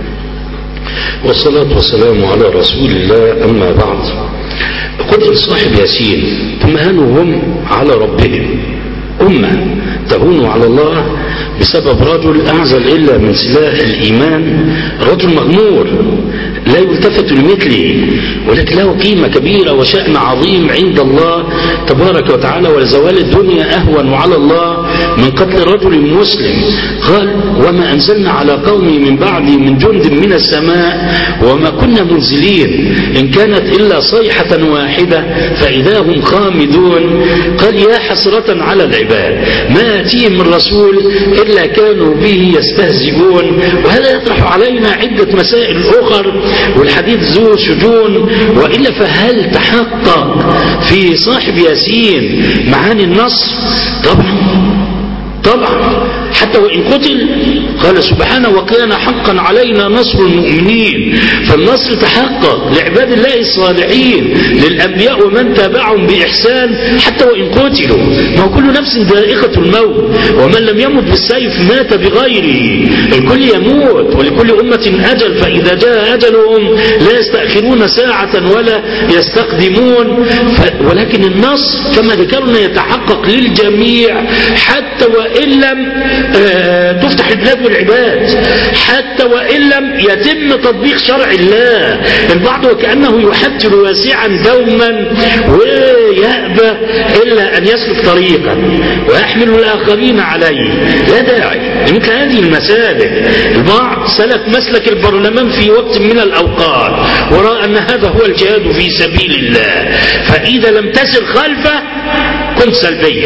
والصلاة والسلام على رسول الله، أما بعد. قتل صاحب ياسين ثم هانوا هم على ربهم، أمة تهون على الله بسبب رجل أعزل إلا من سلاح الإيمان، رجل مغمور لا يلتفت لمثله، ولكن له قيمة كبيرة وشأن عظيم عند الله تبارك وتعالى، ولزوال الدنيا أهون على الله من قتل رجل مسلم. قال وما أنزلنا على قومي من بعدي من جند من السماء وما كنا منزلين إن كانت إلا صيحة واحدة فإذا هم خامدون. قال يا حسرة على العباد ما يأتيهم من رسول إلا كانوا به يستهزئون. وهذا يطرح علينا عدة مسائل أخرى والحديث ذو شجون، وإلا فهل تحقق في صاحب ياسين معاني النصر؟ طبعا طبعا، حتى وإن قتل قال سبحانه وكان حقا علينا نصر المؤمنين، فالنصر تحقق لعباد الله الصالحين للأنبياء ومن تابعهم بإحسان حتى وإن قتلوا. ما هو كل نفس ذائقة الموت، ومن لم يمت بالسيف مات بغيره، الكل يموت ولكل أمة أجل، فإذا جاء أجلهم لا يستأخرون ساعة ولا يستقدمون. ولكن النصر كما ذكرنا يتحقق للجميع حتى وإن لم تفتح البلاد والعباد، حتى وإن لم يتم تطبيق شرع الله. البعض وكأنه يحجر واسعا دوما ويأبى إلا أن يسلك طريقا ويحمل الآخرين عليه، لا داعي لمثل هذه المسالك. البعض سلك مسلك البرلمان في وقت من الأوقات ورأى أن هذا هو الجهاد في سبيل الله، فإذا لم تسر خلفه كن سلبيا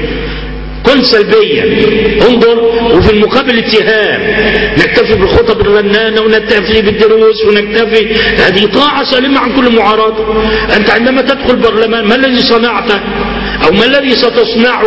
كن سلبيا. انظر، وفي المقابل اتهام، نكتفي بالخطب الرنانة ونكتفي بالدروس ونكتفي، هذه طاعة سالمة عن كل معارضة. أنت عندما تدخل برلمان ما الذي صنعته أو ما الذي ستصنعه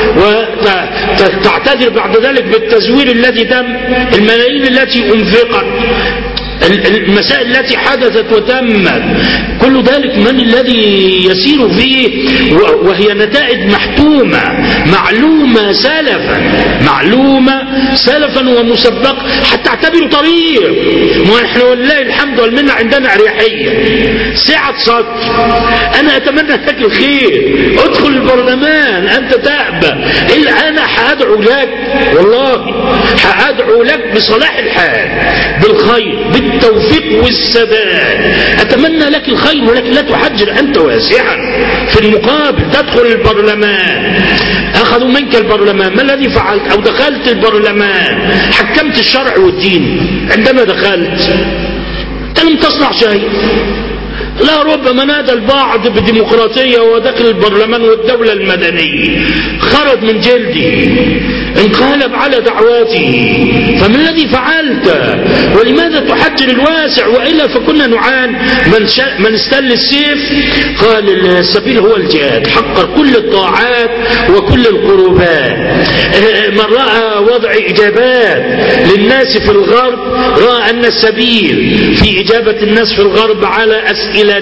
وتعتذر بعد ذلك بالتزوير الذي تم، الملايين التي أنفقت، المسائل التي حدثت وتمت، كل ذلك من الذي يسير فيه وهي نتائج محتومة معلومة سلفا معلومة سلفا ومسبقة حتى اعتبروا طريق. ونحن ولله الحمد والمنة عندنا أريحية، سعة صدر. أنا أتمنى لك الخير، ادخل البرلمان، أنت تأبى إلا أنا حأدعو لك، والله حأدعو لك بصلاح الحال بالخير بالتوفيق والسداد. أتمنى لك الخير، ولكن لا تحجر أنت واسعا. في المقابل تدخل البرلمان أخذوا منك البرلمان، ما الذي فعلت؟ أو دخلت البرلمان حكمت الشرع والدين عندما دخلت، أنت لم تصنع شيء. لا، ربما نادى البعض بديمقراطية وداخل البرلمان والدولة المدنية، خرج من جلده، انقلب على دعواته. فما الذي فعلت؟ ولماذا تحجر الواسع؟ وإلا فكنا نعان من, شا... من استل السيف. قال السبيل هو الجهاد، حقر كل الطاعات وكل القربات. من رأى وضع إجابات للناس في الغرب رأى أن السبيل في إجابة الناس في الغرب على أسئلتهم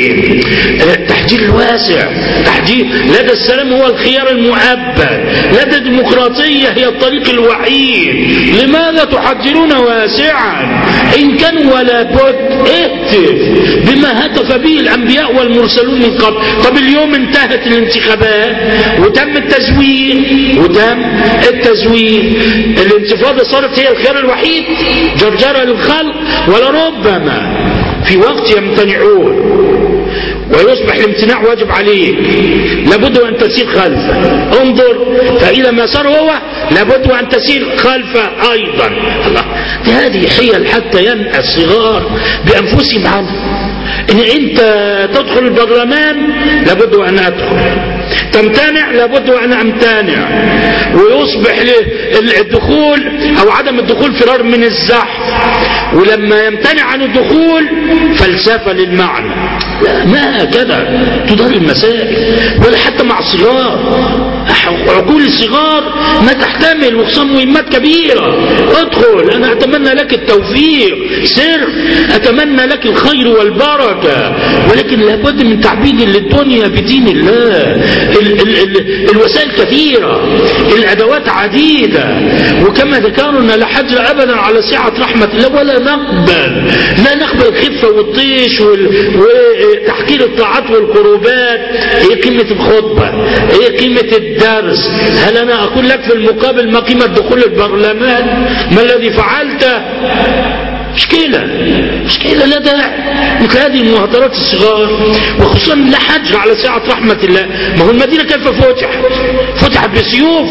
تحجير الواسع، تحجير لدى السلام هو الخيار المؤبد، لدى الديمقراطية هي الطريق الوحيد. لماذا تحجرون واسعا؟ إن كان ولا بد اهتف بما هتف به الأنبياء والمرسلون من قبل. طب اليوم انتهت الانتخابات وتم التزوير، وتم التزوير، الانتفاضة صارت هي الخيار الوحيد، جرجرة للخلق. ولربما في وقت يمتنعون ويصبح الامتناع واجب عليك، لابد أن تسير خلفه. انظر، فإذا ما صار هو لابد أن تسير خلفه أيضا. الله، هذه حيل حتى ينأى الصغار بأنفسهم عنه. إن أنت تدخل البرلمان لابد أن أدخل، تمتنع لابد أن أمتنع، ويصبح الدخول أو عدم الدخول فرار من الزحف، ولما يمتنع عن الدخول فلسفة للمعنى. لا، ما هكذا تدار المسائل، ولا حتى مع الصغار. عقول الصغار ما تحتمل، وخصوصا مهمات كبيرة. ادخل، أنا أتمنى لك التوفيق، سر، أتمنى لك الخير والبركة، ولكن لابد من تعبيد للدنيا بدين الله. ال ال ال الوسائل كثيرة، الأدوات عديدة، وكما ذكرنا لا حجر أبدا على سعة رحمة الله، ولا نقبل لا نقبل الخفة والطيش وتحقير الطاعات والقربات. هي قيمة الخطبة، هي قيمة الدرس. هل أنا أقول لك في المقابل ما قيمة دخول البرلمان؟ ما الذي فعلته؟ مشكلة مشكلة لا داعي مثل هذه المهاترات الصغار، وخصوصا لا حجر على سعة رحمة الله. ما هو المدينة كيف فتحت؟ فتحت بسيوف،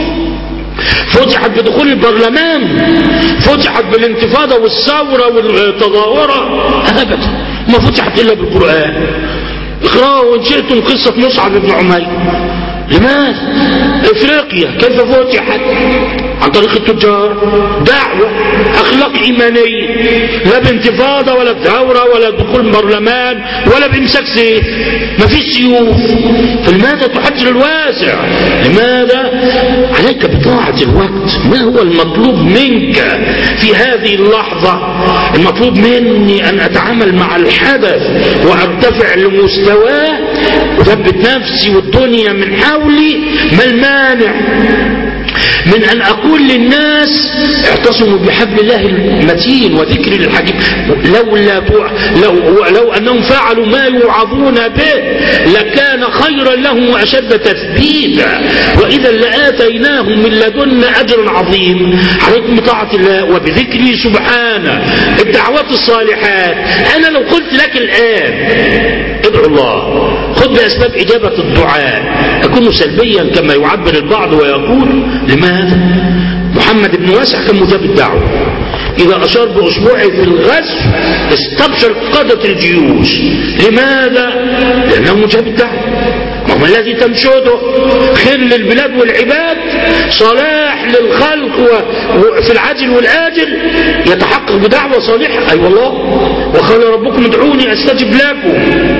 فتحت بدخول البرلمان، فتحت بالانتفاضة والثورة والتظاهرة؟ أبدا، ما فتحت إلا بالقرآن. اقرأوا إن شئتم قصة مصعب بن عمير. لماذا؟ افريقيا كيف فتحت؟ عن طريق التجار، دعوة، اخلاق ايمانية، لا بانتفاضة ولا بثورة ولا دخول برلمان ولا بامساك سيف، ما فيش سيوف. فلماذا تحجر الواسع؟ لماذا؟ عليك بطاعة الوقت. ما هو المطلوب منك في هذه اللحظة؟ المطلوب مني ان اتعامل مع الحدث وارتفع لمستواه، اثبت نفسي والدنيا من حولي. ما المانع من أن أقول للناس اعتصموا بحبل الله المتين وذكر الحكيم؟ لولا لو, لو أنهم فعلوا ما يوعظون به لكان خيرا لهم وأشد تثبيتا، وإذا لآتيناهم من لدنا أجرا عظيم. عليكم بطاعة الله وبذكره سبحانه، الدعوات الصالحات. أنا لو قلت لك الآن ادعو الله، خذ بأسباب إجابة الدعاء، أكون سلبيا كما يعبر البعض ويقول. لماذا؟ محمد بن واسع كان مجاب الدعوة، إذا أشار بأصبعه في الغزو استبشر قادة الجيوش. لماذا؟ لأنه مجاب الدعوة. وما الذي تنشده؟ خير للبلاد والعباد، صلاح للخلق وفي العاجل والآجل، يتحقق بدعوة صالحة. أي أيوة والله، وقال ربكم ادعوني أستجب لكم،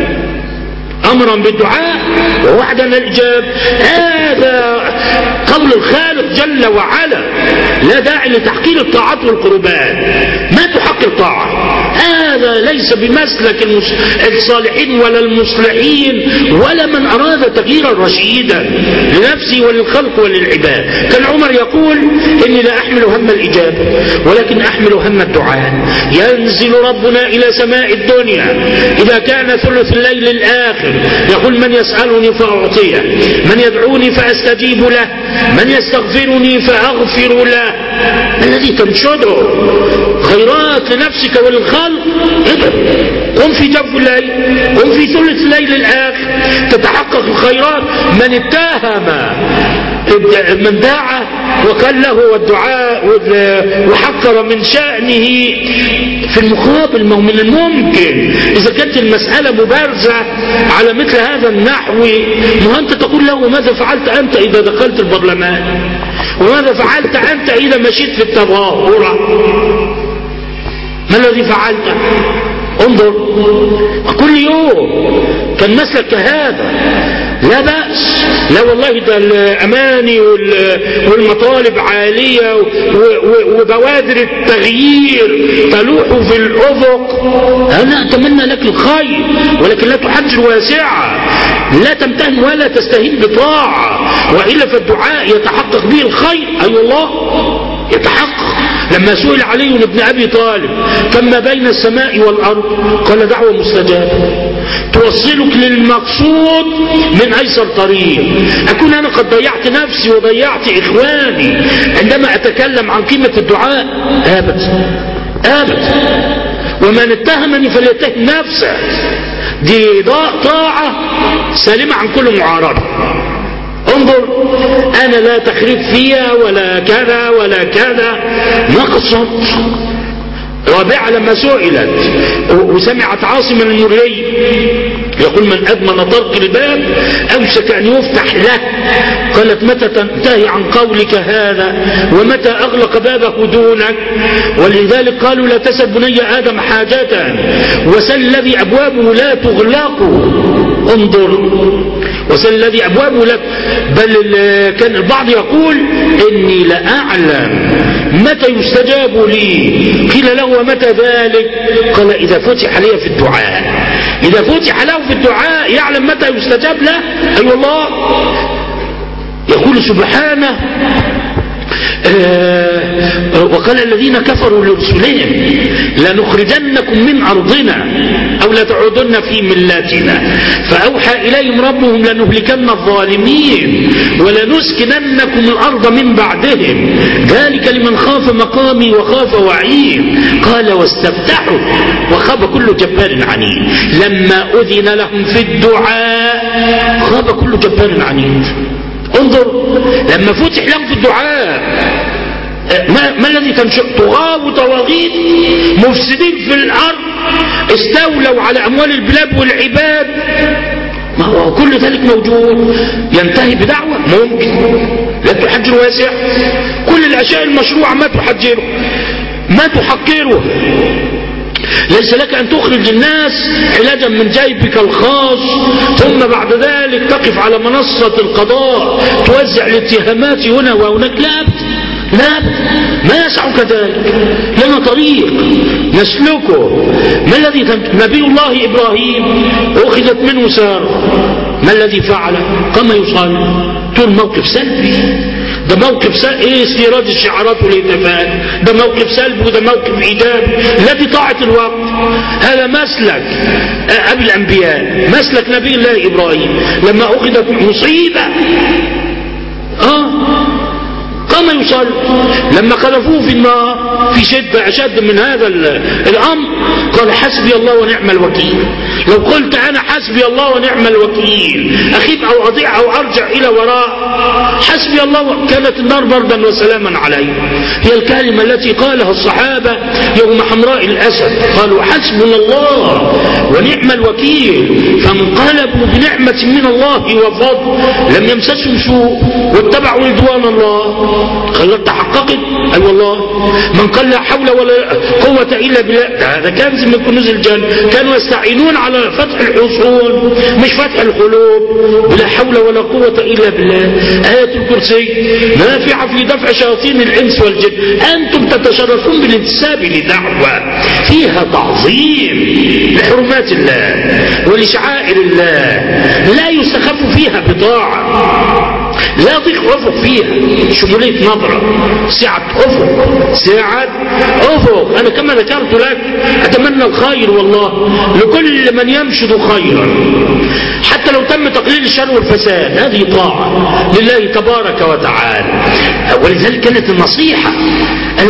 أمرا بالدعاء ووعدنا الإجاب. هذا قول الخالق جل وعلا. لا داعي لتحقير الطاعات والقربات. ما تحقر طاعة، هذا ليس بمسلك الصالحين ولا المصلحين ولا من أراد تغييرا رشيدا لنفسه وللخلق وللعباد. كان عمر يقول إني لا أحمل هم الإجابة ولكن أحمل هم الدعاء. ينزل ربنا إلى سماء الدنيا إذا كان ثلث الليل الآخر، يقول من يسألني فأعطيه، من يدعوني فأستجيب له، من يستغفرني فأغفر له. الذي تنشده خيرات لنفسك وللخلق. ادعو، قم في جوف الليل، قم في ثلث الليل الآخر، تتحقق الخيرات. من اتهم من دعا وقال له والدعاء وحقر من شأنه في المقابل. ما هو من الممكن إذا كانت المسألة مبارزة على مثل هذا النحو، ما أنت تقول له ماذا فعلت أنت إذا دخلت البرلمان، وماذا فعلت أنت إذا مشيت في التظاهرة، ما الذي فعلت؟ انظر كل يوم كان مسلك هذا لا بأس. لا والله ده الأماني والمطالب عالية وبوادر التغيير تلوح في الأفق. أنا أتمنى لك الخير، ولكن لا تحجر واسعة، لا تمتهن ولا تستهين بطاعة، وإلا فالدعاء يتحقق به الخير. أي أيوة الله يتحقق. لما سئل علي بن أبي طالب كما بين السماء والأرض، قال دعوة مستجابة توصلك للمقصود من أيسر طريق. أكون أنا قد ضيعت نفسي وضيعت إخواني عندما أتكلم عن قيمة الدعاء؟ أبدا أبدا. ومن اتهمني فليتهم نفسه. دي طاعة سالمة عن كل معارضة. انظر أنا لا تخريب فيها ولا كذا ولا كذا، نقصت. رابعة لما سئلت وسمعت عاصم المري يقول من أدمن طرق الباب أوشك أن يفتح له، قالت متى تنتهي عن قولك هذا ومتى أغلق بابه دونك؟ ولذلك قالوا لا تسأل بني آدم حاجة وسل الذي أبوابه لا تغلق. انظر وسل الذي أبوابه لا، بل كان البعض يقول إني لأعلم متى يستجاب لي. قيل له ومتى ذلك؟ قال إذا فتح لي في الدعاء. إذا فتح له في الدعاء يعلم متى يستجاب له. أي أيوة الله يقول سبحانه آه وقال الذين كفروا لرسلهم لنخرجنكم من أرضنا أو لتعودن في ملاتنا فأوحى إليهم ربهم لنهلكن الظالمين ولنسكننكم الأرض من بعدهم ذلك لمن خاف مقامي وخاف وعيد. قال واستفتحوا وخاب كل جبار عنيد. لما أذن لهم في الدعاء خاب كل جبار عنيد. انظر لما فتح لهم في الدعاء ما, ما الذي تنشأ؟ طغاة وطواغيت مفسدين في الأرض استولوا على أموال البلاد والعباد. ما هو كل ذلك موجود. ينتهي بدعوة ممكن لا تحجر واسع. كل الأشياء المشروعة ما تحجره ما تحقره. ليس لك أن تخرج الناس علاجا من جيبك الخاص ثم بعد ذلك تقف على منصة القضاء توزع الاتهامات هنا وهناك. لا لا ما يسعك ذلك. لنا طريق نسلكه. ما الذي نبي الله إبراهيم أخذت منه سارة، ما الذي فعل؟ قام يصلي. طول موقف سلبي. ده موقف سلبي. ايه استيراد الشعارات والهتافات؟ ده موقف سلبي وده موقف ايجابي. لا دي طاعة الوقت. هذا مسلك ابي الانبياء، مسلك نبي الله ابراهيم. لما اخذت مصيبة اه قام يصلي. لما قذفوه في النار في شدة أشد من هذا الأمر قال حسبي الله ونعم الوكيل. لو قلت أنا حسبي الله ونعم الوكيل أخيب أو أضيع أو أرجع إلى وراء، حسبي الله. كانت النار بردا وسلاما عليه. هي الكلمة التي قالها الصحابة يوم حمراء الأسد، قالوا حسبنا الله ونعم الوكيل، فانقلبوا بنعمة من الله وفضل لم يمسسهم سوء واتبعوا رضوان الله. خلت تحققت. أي والله من قال لا حول ولا قوة إلا بالله، هذا كنز من كنوز الجنة. كانوا يستعينون على فتح الحصون مش فتح القلوب. ولا حول ولا قوة إلا بالله. آية الكرسي نافعة في دفع شياطين الإنس والجن. أنتم تتشرفون بالانتساب لدعوة فيها تعظيم لحرمات الله ولشعائر الله لا يستخف فيها بطاعة، لا ضيق أفق فيها، شمولية نظرة، سعة أفق سعة أفق. أنا كما ذكرت لك أتمنى الخير والله لكل من ينشد خيرا حتى لو تم تقليل الشر والفساد. هذه طاعة لله تبارك وتعالى. ولذلك كانت النصيحة أنا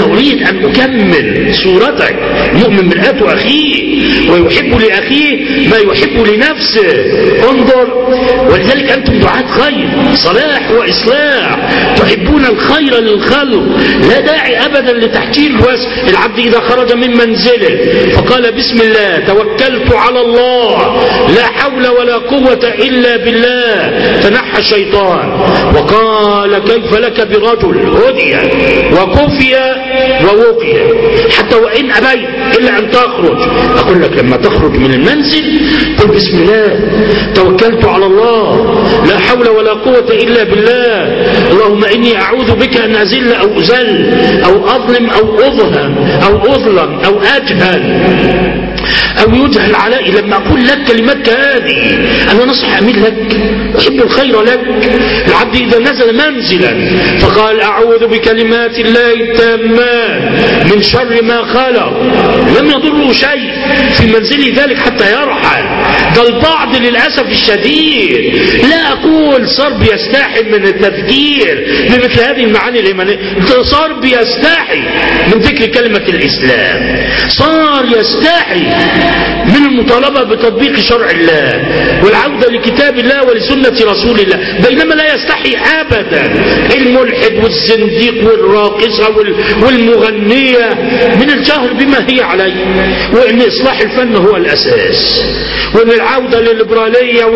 أريد أن أكمل صورتك. مؤمن مرآة أخيه ويحب لأخيه ما يحب لنفسه. انظر، ولذلك أنتم دعاة خير، صلاح وإصلاح، تحبون الخير للخلق. لا داعي أبدا لتحجير الوسع. العبد إذا خرج من منزله فقال بسم الله توكلت على الله لا حول ولا قوة إلا بالله، تنحى الشيطان وقال كيف لك برجل هدي وكفي ووقي حتى وإن أبيت إلا أن تخرج. أقول لك لما تخرج من المنزل قل بسم الله توكلت على الله لا حول ولا قوة إلا بالله، اللهم إني أعوذ بك أن أزل أو أزل أو أظلم أو أظلم أو أظلم أو أجهل أو يجهل علي. لما أقول لك كلمات هذه أنا نصح أميل لك، أحب الخير لك. العبد إذا نزل منزلا فقال أعوذ بكلمات الله التامات من شر ما خلق، لم يضره شيء في منزل ذلك حتى يرحل. ده البعض للأسف الشديد، لا أقول صار بيستحي من التفكير بمثل هذه المعاني الإيمانية، صار بيستحي من ذكر كلمة الإسلام، صار يستحي من المطالبة بتطبيق شرع الله والعودة لكتاب الله ولسنة رسول الله، بينما لا يستحي أبدا الملحد والزنديق والراقصة والمغنية من الجهر بما هي عليه، وأن إصلاح الفن هو الأساس، وأن العودة للليبرالية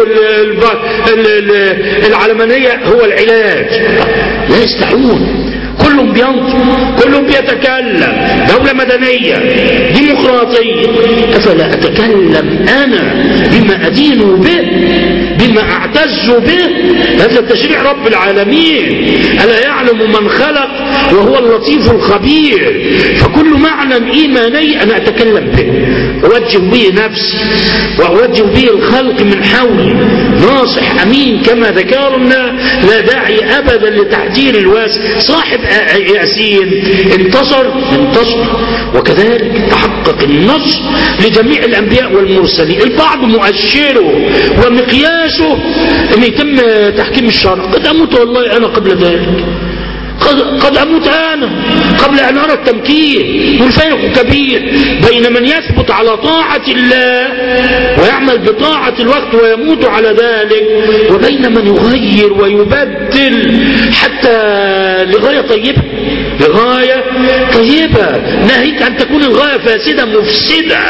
والعلمانية هو العلاج. لا يستحون، كلهم بينطق، كلهم بيتكلم، دولة مدنية ديمقراطية. أفلا أتكلم أنا بما أدين به، بما أعتز به؟ هذا تشريع رب العالمين، ألا يعلم من خلق وهو اللطيف الخبير. فكل معنى إيماني أنا أتكلم به، أوجه به نفسي وأوجه به الخلق من حولي، ناصح أمين كما ذكرنا، لا داعي أبدا لتحجير الواسع. صاحب ياسين انتصر انتصر وكذلك تحقق النصر لجميع الأنبياء والمرسلين. البعض مؤشره ومقياسه أن يتم تحكيم الشرع. قد أموت والله أنا قبل ذلك، قد, قد أموت أنا قبل أن أرى التمكين. والفرق كبير بين من يثبت على طاعة الله ويعمل بطاعة الوقت ويموت على ذلك، وبين من يغير ويبدل حتى لغاية طيبة، لغاية طيبة. ناهيك أن تكون الغاية فاسدة مفسدة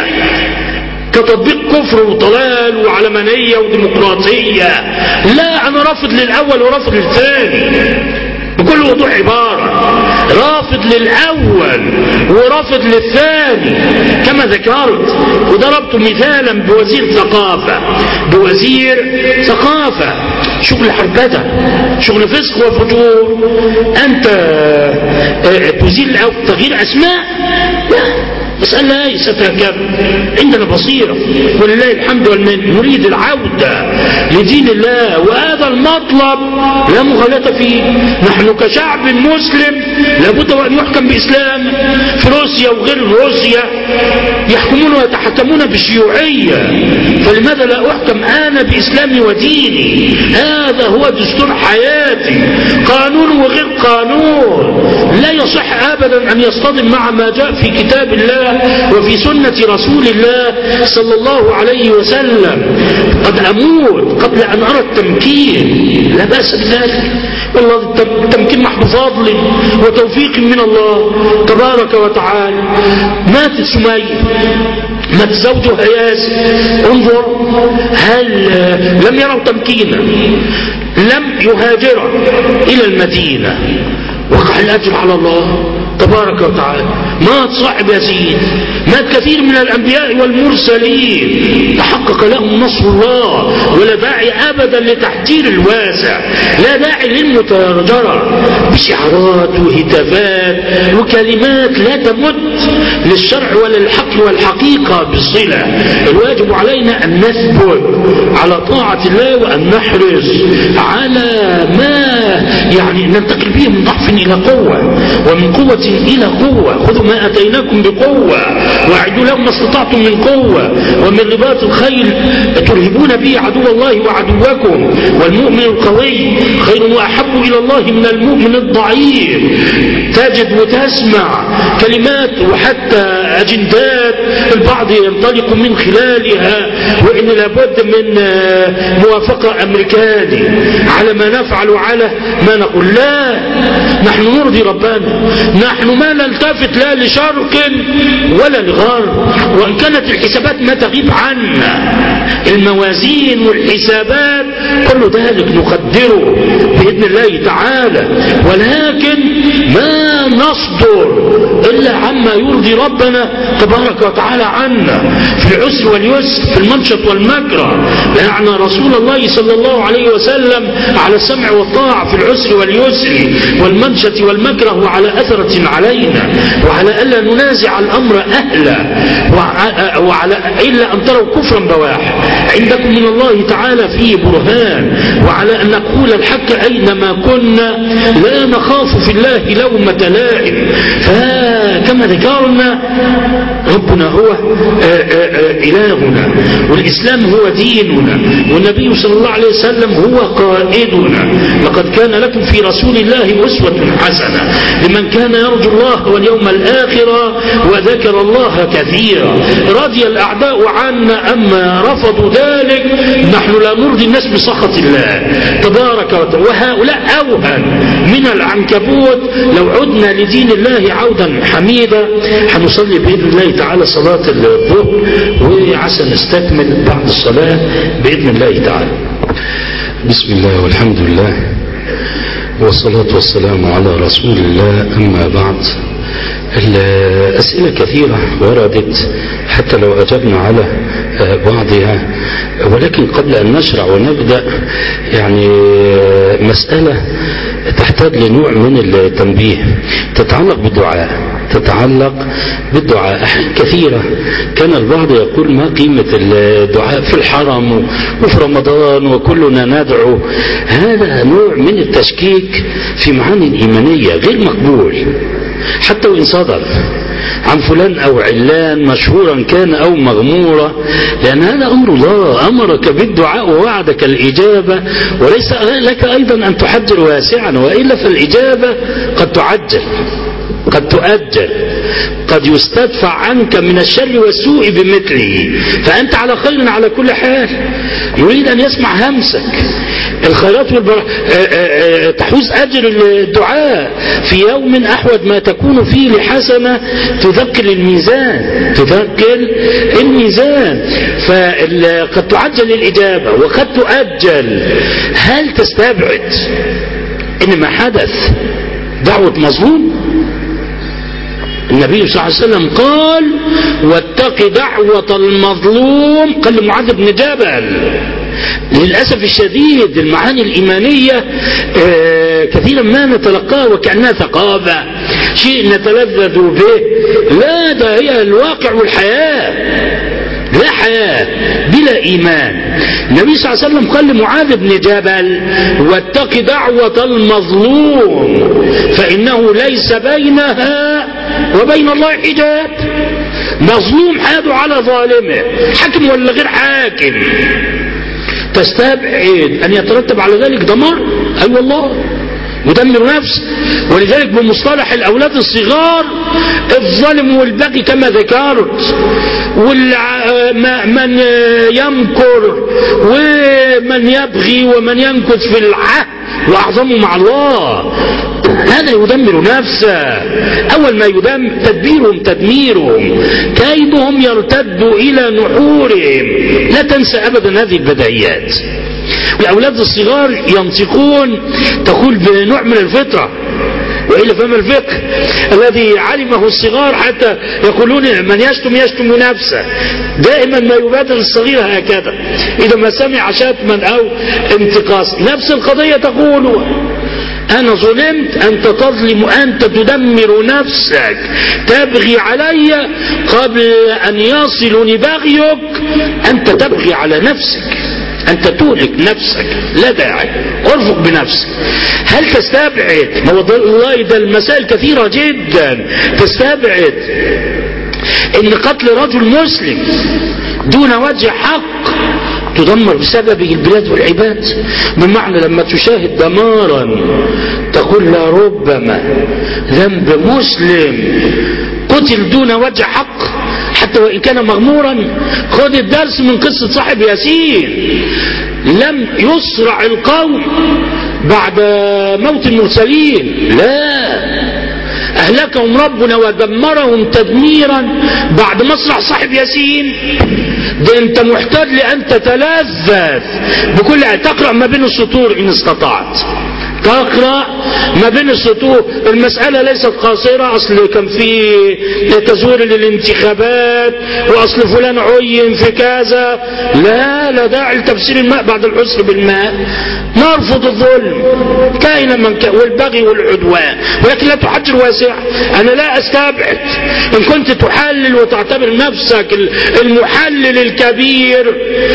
كتطبيق كفر وضلال وعلمانية وديمقراطية. لا، أنا رافض للأول ورافض للثاني بكل وضوح عبارة، رافض للأول ورافض للثاني كما ذكرت. وضربت مثالا بوزير ثقافة، بوزير ثقافة شغل حربدة، شغل فسق وفجور. أنت تزيل أو تغيير أسماء؟ لا، مسألة ليست هكذا. عندنا بصيرة ولله الحمد والمن، نريد العودة لدين الله، وهذا المطلب لا مغالطة فيه. نحن كشعب مسلم لابد أن يحكم بإسلام. في روسيا وغير روسيا يحكمون ويتحكمون بالشيوعية، فلماذا لا أحكم أنا بإسلامي وديني؟ هذا هو دستور حياتي، قانون وغير قانون. لا يصح أبدا أن يصطدم مع ما جاء في كتاب الله وفي سنة رسول الله صلى الله عليه وسلم. قد أموت قبل أن أرى التمكين، لا بأس بذلك، والله التمكين محض فضل وتوفيق من الله تبارك وتعالى. ماتت سمية، مات زوجها ياسر. انظر، هل لم يروا تمكينا؟ لم يهاجر إلى المدينة، وقع الأجر على الله تبارك وتعالى. مات صاحب ياسين، مات كثير من الأنبياء والمرسلين، تحقق لهم نصر الله. ولا داعي أبدا لتحجير الواسع، لا داعي للمتاجرة بشعارات وهتافات وكلمات لا تمت للشرع ولا الحق والحقيقة بالصلة. الواجب علينا أن نثبت على طاعة الله وأن نحرص على ما يعني ننتقل به من ضعف إلى قوة ومن قوة إلى قوة. خذوا ما أتيناكم بقوة وأعدوا لهم ما استطعتم من قوة، ومن رباط الخيل ترهبون به عدو الله وعدوكم والمؤمن القوي خير وأحب إلى الله من المؤمن الضعيف. تجد وتسمع كلمات وحتى أجندات البعض ينطلق من خلالها وإن لابد من موافقة أمريكاني على ما نفعل وعلى ما نقول. لا، نحن نرضي ربنا، نحن ما نلتفت لا لشرق ولا لغرب، وإن كانت الحسابات ما تغيب عنا، الموازين والحسابات كل ذلك نقدره بإذن الله تعالى، ولكن ما نصدر إلا عما يرضي ربنا تبارك وتعالى عنا في العسر واليسر، في المنشط والمكره. لأن رسول الله صلى الله عليه وسلم على السمع والطاعة في العسر واليسر والمنشط والمكره، وعلى أثرة علينا، وعلى ألا ننازع الأمر أهلا، وعلى إلا أن تروا كفرا بواح عندكم من الله تعالى فيه برهان، وعلى أن نقول الحق أينما كنا، لا نخاف في الله لومة لائم. فكما ذكرنا ربنا هو إلهنا، والإسلام هو ديننا، والنبي صلى الله عليه وسلم هو قائدنا. لقد كان لكم في رسول الله أسوة حسنة لمن كان يرجو الله واليوم الآخر وذكر الله كثيرا. رضي الأعداء عنا أما رفضوا ذلك، نحن لا نرضي الناس بسخط الله تبارك وتعالى، وهؤلاء أوهن من العنكبوت. لو عدنا لدين الله عودا حميدا هنصلي بإذن الله تعالى صلاة الظهر، وعسى نستكمل بعد الصلاة بإذن الله تعالى. بسم الله والحمد لله والصلاة والسلام على رسول الله. أما بعد، الأسئلة كثيرة وردت حتى لو أجبنا على بعضها، ولكن قبل أن نشرع ونبدأ يعني مسألة تحتاج لنوع من التنبيه، تتعلق بالدعاء تتعلق بالدعاء كثيرة. كان البعض يقول ما قيمة الدعاء في الحرم وفي رمضان وكلنا ندعو. هذا نوع من التشكيك في معاني الإيمانية غير مقبول، حتى وإن صدر عن فلان أو علان مشهورا كان أو مغمورا، لأن هذا أمر الله أمرك بالدعاء ووعدك الإجابة، وليس لك أيضا أن تحجر واسعا، وإلا فالإجابة قد تعجل قد تؤجل، قد يستدفع عنك من الشر والسوء بمثله، فأنت على خير على كل حال. يريد أن يسمع همسك الخيرات والبر... تحوز أجر الدعاء في يوم أحوج ما تكون فيه لحسنة تذكر الميزان تذكر الميزان فقد تعجل الإجابة وقد تؤجل. هل تستبعد إن ما حدث دعوة مظلوم؟ النبي صلى الله عليه وسلم قال واتق دعوة المظلوم، قال لمعاذ بن جبل. للأسف الشديد المعاني الإيمانية كثيرا ما نتلقاها وكأنها ثقافة، شيء نتلذذ به. لا، ده هي الواقع والحياة، لا حياة بلا إيمان. النبي صلى الله عليه وسلم قال لمعاذ بن جبل واتق دعوة المظلوم فإنه ليس بينها وبين الله حجاب. مظلوم حاده على ظالمه، حاكم ولا غير حاكم، تستبعد أن يترتب على ذلك دمار؟ أي أيوة والله، يدمر نفسه. ولذلك بمصطلح الأولاد الصغار الظالم والبغي كما ذكرت، ومن يمكر ومن يبغي ومن ينكث في العهد وأعظمه مع الله، هذا يدمر نفسه. أول ما يدمر تدبيرهم تدميرهم، كيدهم يرتد إلى نحورهم. لا تنسى أبدا هذه البدايات. الأولاد الصغار ينطقون تقول بنوع من الفطرة، وإلا فما الفقه الذي علمه الصغار حتى يقولون من يشتم يشتم نفسه. دائما ما يبادر الصغير هكذا إذا ما سمع شتما أو انتقاص. نفس القضية تقول أنا ظلمت، أنت تظلم، أنت تدمر نفسك، تبغي علي قبل أن يصلني بغيك، أنت تبغي على نفسك، أنت تهلك نفسك، لا داعي، ارفق بنفسك. هل تستبعد؟ ما هو والله ده المسائل كثيرة جدا. تستبعد إن قتل رجل مسلم دون وجه حق تدمر بسببه البلاد والعباد. بمعنى لما تشاهد دمارا تقول لربما ذنب مسلم قتل دون وجه حق حتى وإن كان مغمورا. خذ الدرس من قصة صاحب ياسين. لم يسرع القوم بعد موت المرسلين، لا، أهلكهم ربنا ودمرهم تدميرا بعد مصرع صاحب ياسين. ده انت محتاج لأن تتلذذ بكل تقرأ ما بين السطور إن استطعت، تقرأ ما بين السطور. المسألة ليست قاصرة أصل كان في تزوير للانتخابات وأصل فلان عين في كذا، لا لا داعي لتفسير الماء بعد العسر بالماء. نرفض الظلم كائنا من كان والبغي والعدوان، ولكن لا تحجر واسع. أنا لا أستبعد إن كنت تحلل وتعتبر نفسك المحلل الكبير،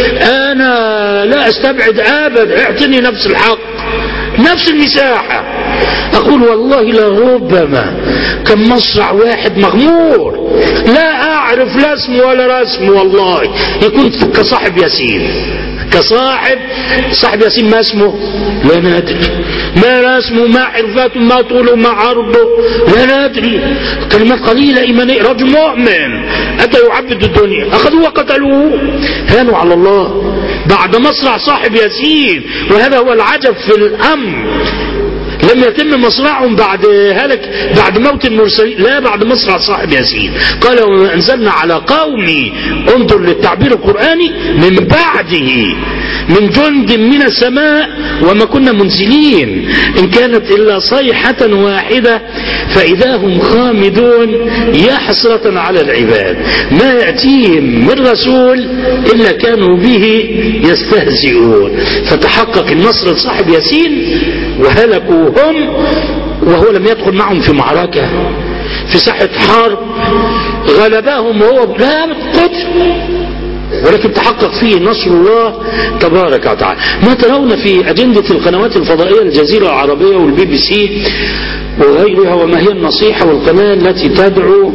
أنا لا أستبعد أبدا. اعطني نفس الحق نفس المساحة. أقول والله لربما كم مصرع واحد مغمور لا أعرف لا اسم ولا رسم، والله يكون كصاحب ياسين. كصاحب صاحب ياسين ما اسمه لا ندري، ما رسمه، ما حرفاته، ما طوله، ما عرضه، لا ندري. كلمات قليلة إيمانية. رجل مؤمن أتى يعبد الدنيا، أخذوه وقتلوه، هانوا على الله بعد مصرع صاحب ياسين. وهذا هو العجب في الأمر، لم يتم مصرعهم بعد هلك بعد موت المرسلين، لا، بعد مصرع صاحب ياسين. قال وما أنزلنا على قومي، انظر للتعبير القرآني، من بعده من جند من السماء وما كنا منزلين إن كانت إلا صيحة واحدة فإذا هم خامدون يا حسرة على العباد ما يأتيهم من رسول إلا كانوا به يستهزئون. فتحقق النصر لصاحب ياسين وهلكوا هم وهو لم يدخل معهم في معركة في ساحة حرب غلبهم وهو لا قتل، ولكن تحقق فيه نصر الله تبارك وتعالى. ما ترون في أجندة القنوات الفضائية الجزيرة العربية والبي بي سي وغيرها، وما هي النصيحة والقناة التي تدعو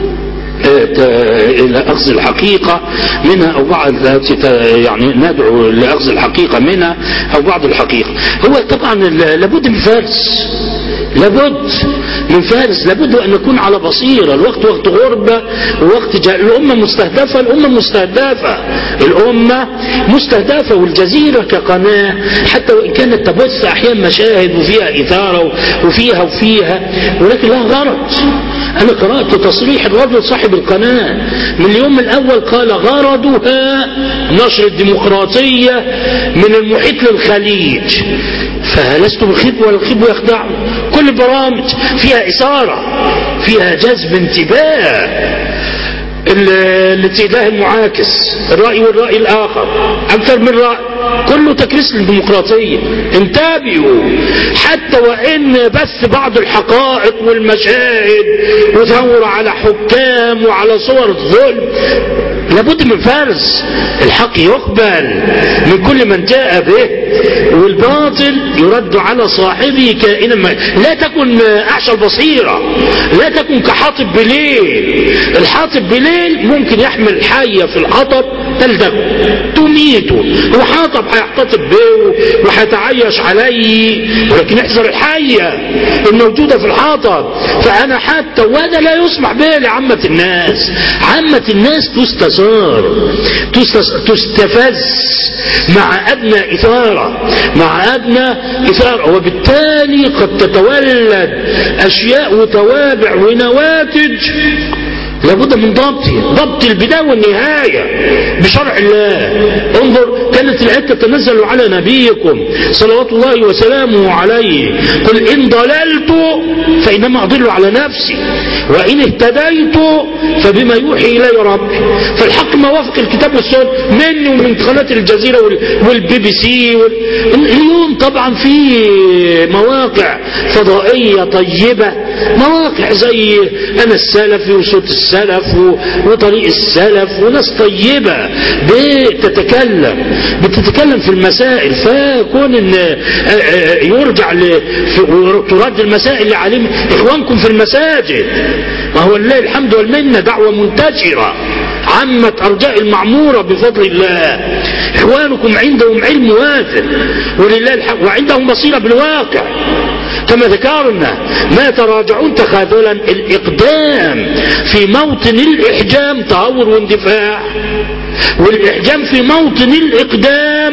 إلى أخذ الحقيقة منها أو بعض يعني ندعو لأخذ الحقيقة منها أو بعض الحقيقة. هو طبعا لابد من فارس، لابد من فارس، لابد أن نكون على بصيرة. الوقت وقت غربة ووقت جاء. الأمة مستهدفة، الأمة مستهدفة، الأمة مستهدفة. والجزيرة كقناة حتى وإن كانت تبث أحيانا مشاهد وفيها إثارة وفيها وفيها ولكن لها غرض. أنا قرأت تصريح الرجل صاحب القناة من اليوم الأول قال غرضها نشر الديمقراطية من المحيط للخليج. فلست بالخيب ولا الخيب يخدعه. كل البرامج فيها إثارة، فيها جذب انتباه، الاتجاه المعاكس، الرأي والرأي الآخر، أكثر من رأي، كله تكريس للديمقراطية. انتبهوا حتى وإن بث بعض الحقائق والمشاهد وثور على حكام وعلى صور الظلم، لابد من فرز. الحق يقبل من كل من جاء به والباطل يرد على صاحبه كائنا ما. لا تكن أعشى البصيرة، لا تكن كحاطب بليل. الحاطب بليل ممكن يحمل حية في الحطب تلدغه تميته، هو حاطب هيحتطب به وهيتعيش عليه، ولكن احذر الحية الموجودة في الحطب. فأنا حتى وهذا لا يسمح به لعامة الناس. عامة الناس تستثار، تستفز مع أدنى إثارة، مع أدنى إثارة، وبالتالي قد تتولد أشياء وتوابع ونواتج لابد من ضبطها، ضبط البداية والنهاية بشرع الله. انظر كانت الآية تتنزل على نبيكم صلوات الله وسلامه عليه قل إن ضللت فإنما أضل على نفسي وإن اهتديت فبما يوحي إلي ربي. فالحق ما وافق الكتاب والسنة مني ومن قناة الجزيرة والبي بي سي. اليوم طبعا في مواقع فضائية طيبة، مواقع زي أنا السلفي وصوت السلف وطريق السلف وناس طيبة بتتكلم بتتكلم في المسائل. فكون ان يرجع ترد المسائل لعلم اخوانكم في المساجد، ما هو لله الحمد والمنة دعوة منتشرة عمت أرجاء المعمورة بفضل الله. إخوانكم عندهم علم وافر ولله الحق، وعندهم بصيرة بالواقع كما ذكرنا. ما تراجعون تخاذلا، الإقدام في موطن الإحجام تهور واندفاع، والإحجام في موطن الإقدام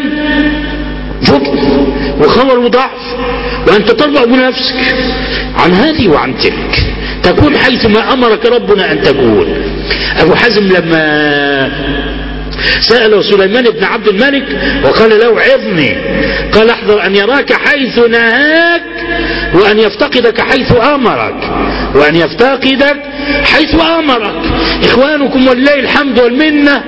جبن وخور وضعف، وأنت ترضى بنفسك عن هذه وعن تلك، تكون حيثما أمرك ربنا أن تكون. أبو حزم لما سأله سليمان بن عبد الملك وقال له عظني، قال احذر أن يراك حيث نهاك وأن يفتقدك حيث أمرك، وأن يفتقدك حيث أمرك. إخوانكم والله الحمد والمنة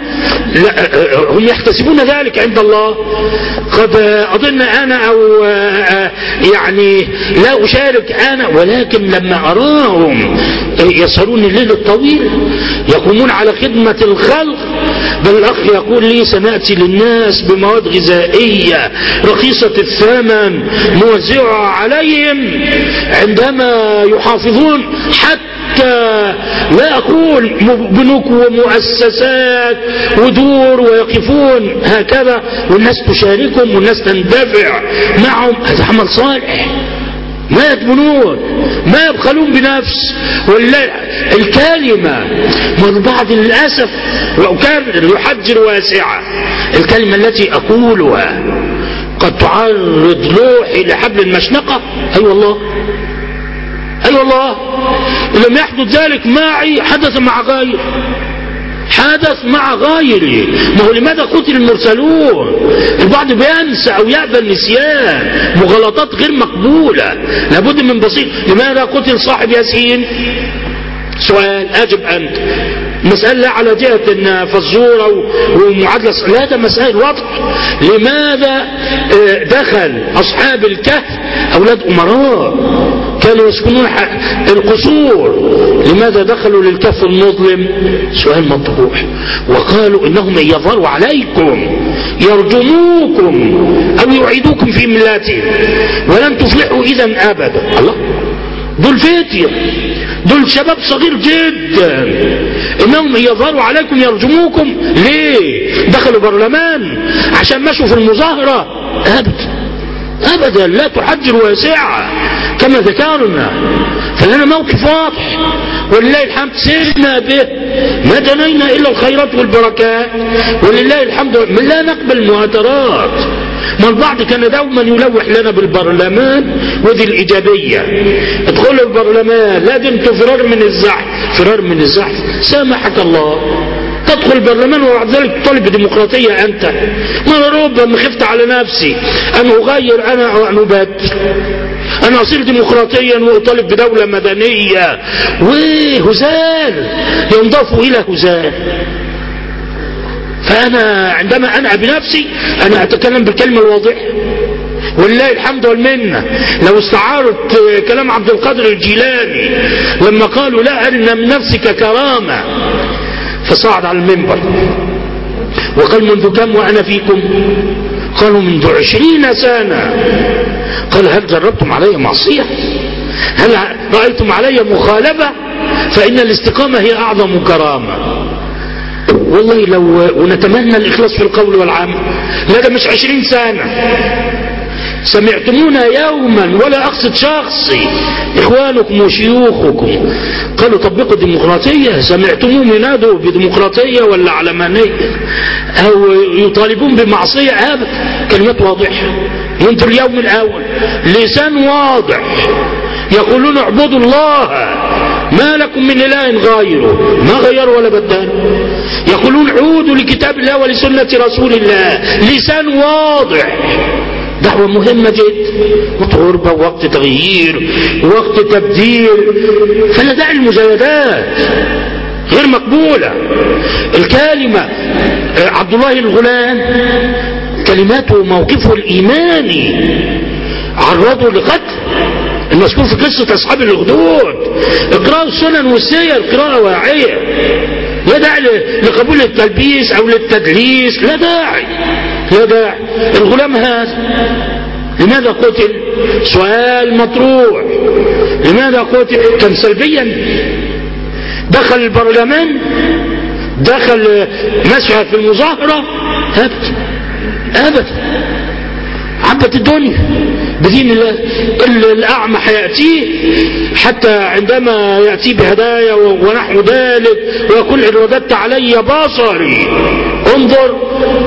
هم يحتسبون ذلك عند الله. قد أظن أنا أو يعني لا أشارك أنا، ولكن لما أراهم يسهرون الليل الطويل يقومون على خدمة الخلق، بل الأخ يقول لي سنأتي للناس بمواد غذائية رخيصة الثمن موزعها عليهم عندما يحافظون، حتى لا أقول بنوك ومؤسسات ودور ويقفون هكذا والناس تشاركهم والناس تندفع معهم. هذا عمل صالح، ما يدمنون، ما يبخلون بنفس. والله الكلمة من بعض للأسف وكان يحجر واسعة، الكلمة التي أقولها قد تعرض لوحي لحبل المشنقة. أي أيوة والله أي أيوة والله، لم يحدث ذلك معي حدث مع غيري، حدث مع غيري. ما هو لماذا قتل المرسلون؟ البعض بينسى أو يأبى النسيان، مغالطات غير مقبولة لابد من بسيط. لماذا قتل صاحب ياسين؟ سؤال أجب أنت. مسألة لا على جهة فزورة ومعادلة، لا، ده مسائل واضحة. لماذا دخل أصحاب الكهف أولاد أمراء كانوا يسكنون القصور، لماذا دخلوا للكهف المظلم؟ سؤال مطروح. وقالوا إنهم إن يظهروا عليكم يرجموكم أو يعيدوكم في ملاتهم ولن تفلحوا إذا أبدا. الله، دول فتية، دول شباب صغير جدا، انهم يظهروا عليكم يرجموكم. ليه؟ دخلوا برلمان عشان مشوا في المظاهرة؟ ابدا ابدا، لا تحجر واسعة كما ذكرنا. فلنا موقف واضح ولله الحمد سيرنا به، ما جنينا الا الخيرات والبركات ولله الحمد. من لا نقبل مهاترات. ما البعض كان دوما يلوح لنا بالبرلمان وذي الإيجابية، ادخلوا البرلمان لا انتوا فرار من الزحف، فرار من الزحف سامحك الله. تدخل البرلمان وبعد ذلك طالب ديمقراطية أنت. ما ربما خفت على نفسي أن أغير أنا أو أن أبدل، أنا أصير ديمقراطيا وأطالب بدولة مدنية، وهزال ينضاف إلى هزال. فأنا عندما أنأى بنفسي أنا أتكلم بالكلمة الواضحة ولله الحمد والمنة. لو استعارت كلام عبد القادر الجيلاني لما قالوا لا أرنا من نفسك كرامة، فصعد على المنبر وقال منذ كم وأنا فيكم؟ قالوا منذ عشرين سنة. قال هل جربتم علي معصية؟ هل رأيتم علي مخالفة؟ فإن الاستقامة هي أعظم كرامة. والله لو ونتمنى الإخلاص في القول والعمل. لا ده مش عشرين سنة، سمعتمونا يوما، ولا أقصد شخصي، إخوانكم وشيوخكم قالوا طبقوا الديمقراطية، سمعتموهم ينادوا بديمقراطية ولا علمانية أو يطالبون بمعصية؟ أبدا، كلمات واضحة منذ اليوم الأول، لسان واضح، يقولون اعبدوا الله ما لكم من إله غيره، ما غيروا ولا بدلوا. يقولون عودوا لكتاب الله ولسنة رسول الله، لسان واضح. دعوة مهمة جدا، وقت غربة ووقت تغيير ووقت تبديل، فلا داعي المزايدات غير مقبولة. الكلمة عبد الله الغلام كلماته وموقفه الإيماني عرضوا لقتل المذكور في قصة أصحاب الأخدود. اقرأوا السنن والسير قراءة واعية، لا داعي لقبول التلبيس أو للتدليس، لا داعي لا داعي. الغلام هذا لماذا قتل؟ سؤال مطروح. لماذا قتل؟ كان سلبيا، دخل البرلمان، دخل مشهد في المظاهرة، هبت ابدا. عبت الدنيا بدين الله. الأعمى حيأتيه حتى عندما يأتي بهدايا ونحو ذلك ويقول إن رددت علي بصري انظر،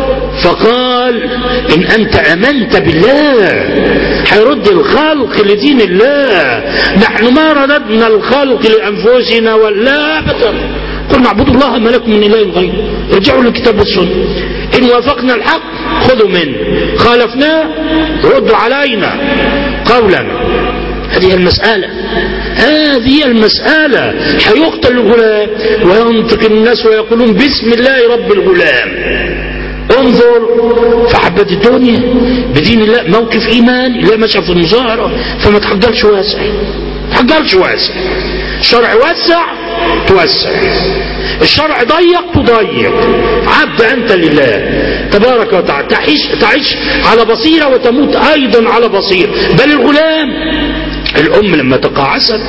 فقال إن أنت أمنت بالله حيرد الخلق لدين الله. نحن ما رددنا الخلق لأنفسنا ولا أبدا، قل نعبد الله ما لكم من إله غيره، ارجعوا للكتاب والسنة، إن وافقنا الحق خذوا منه، خالفناه ردوا علينا قولا. هذه المسألة، هذه المسألة. حيقتل الغلام وينطق الناس ويقولون بسم الله رب الغلام. انظر، فحبت الدنيا بدين الله، موقف إيمان لا مشى في المظاهرة، فما تحجرش واسع، تحجرش واسع. الشرع وسع توسع، الشرع ضيق تضيق. عبد أنت لله تبارك وتعالى، تعيش, تعيش على بصيرة وتموت أيضا على بصيرة. بل الغلام، الأم لما تقاعست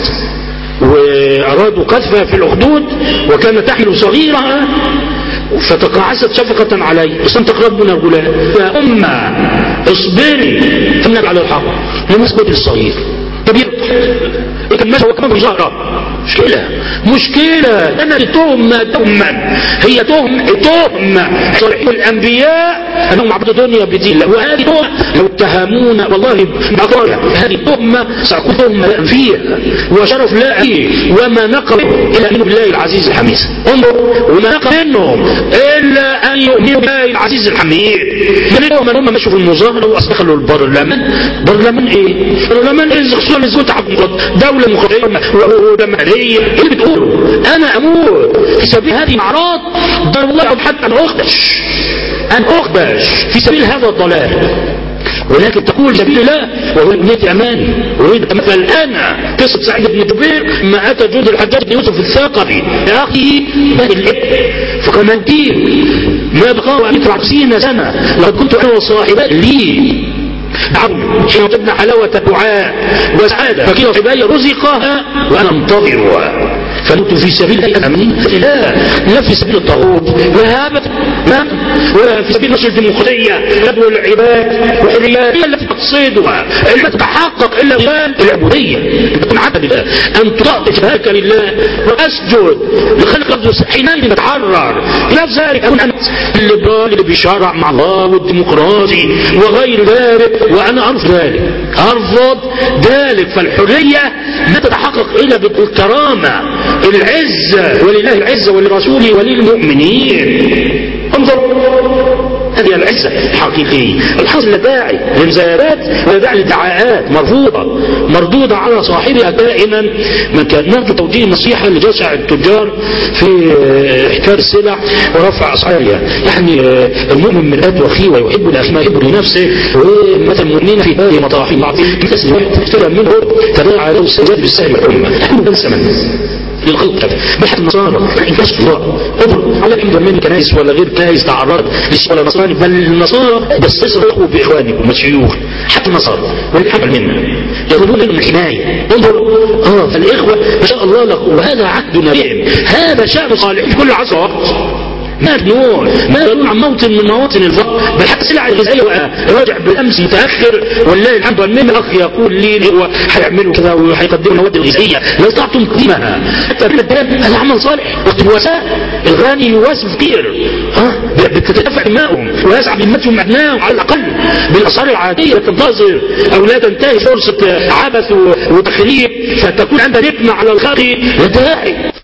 وأرادوا قذفها في الأخدود وكانت تحمل صغيرها فتقاعست شفقة عليه، بس انت تقرب من الغلام يا أمة اصبري تمنك على الحق لنسبة الصغير كبير. لكن ماذا هو كمان بظهره مشكلة مشكلة أنا تهمة تهمة هي تهمة تهمة صالحين الأنبياء أنهم عبدوا دنيا بدين الله، وهذه تهمة لو اتهمونا والله بقايا هذه تهمة سأقول تهمة لا فيها وشرف لا فيه، وما نقم إلا منه بالله العزيز الحميد. انظر، وما نقم منهم إلا أن يؤمنوا بالله العزيز الحميد. منهم من هم مشوا في المظاهرة وأصدخلوا البرلمان. برلمان إيه؟ برلمان إيه؟ خصوصا الزوت عبد دولة مخرجة ودمارية. ايه اللي بتقوله؟ انا اموت في سبيل هذه الاعراض، ضرب الله حتى ان اخدش ان اخدش في سبيل هذا الضلال. ولكن تقول سبيل الله وهو أمنية أماني. أريد مثل أنا قصة سعيد بن جبير ما أتى جند الحجاج بن يوسف الثقفي يا أخي مال الإبن فكمان دين ما بقى أن خمسين سنة لقد كنت أنا وصاحبات لي دعوني حين وجدنا حلاوة الدعاء وسعادة فكلا صحبايا رزقها وأنا انتظرها فنمت في سبيل الأمن لا لا في سبيل الطاغوت وهابت لا ولا في سبيل نشر الديمقراطية يدعو العباد وحريات هي التي تقصدها لا تتحقق إلا غير العبودية تكون عبد لله أن تطأطئ جبهتك لله وأسجد لخلق الأرض حينئذ تتحرر. لا ذلك أكون أنا الليبرالي اللي بيشرع مع الله والديمقراطي وغير ذلك وأنا أرفض ذلك أرفض ذلك. فالحرية لا تتحقق إلا بالكرامة العزة ولله العزة ولرسوله وللمؤمنين. انظر هذه العزة الحقيقية. الحاصل لا داعي للمزايدات ولا داعي للدعاءات مرفوضة مردودة على صاحبها كائنا من كان. نرجو توجيه نصيحة لجشع التجار في احتكار السلع ورفع أسعارها. يعني المؤمن مرآة وخيه ويحب الأخي ما يحب لنفسه ومثل المؤمنين في هذه مطاحين مثل واحد اشترى منه تداعى له السجاد بالسهم الحرمة تحمل بنسما للخلق بل حتى النصارى إن كشف الله اضرب على الحمد من كنائس ولا غير كنائس تعرض للشيء ولا نصراني بل النصارى بس تصرفوا بإخوانكم والشيوخ حتى النصارى والحمل منه يطلبون منهم الحماية. انظر اه فالإخوة ما شاء الله لكم وهذا عهدنا بهم هذا شأن صالح في كل عصر وقت ما يدنون ما يدنون عن موطن من مواطن الفقر بل حتى السلع الغذائية راجع بالأمس متأخر والله الحمد لله من أخ يقول لي هو هيعملوا كذا وهيقدموا المواد الغذائية لا تعطوا قيمها حتى في الدم. هذا عمل صالح وقت الوساء الغني يواسي الفقير ها بتتدفع دماؤهم ويسعى بهمتهم أبنائهم على الأقل بالأسعار العادية تنتظر أو لا تنتهي فرصة عبث وتخريب فتكون عندها نقمة على الخلق لا داعي.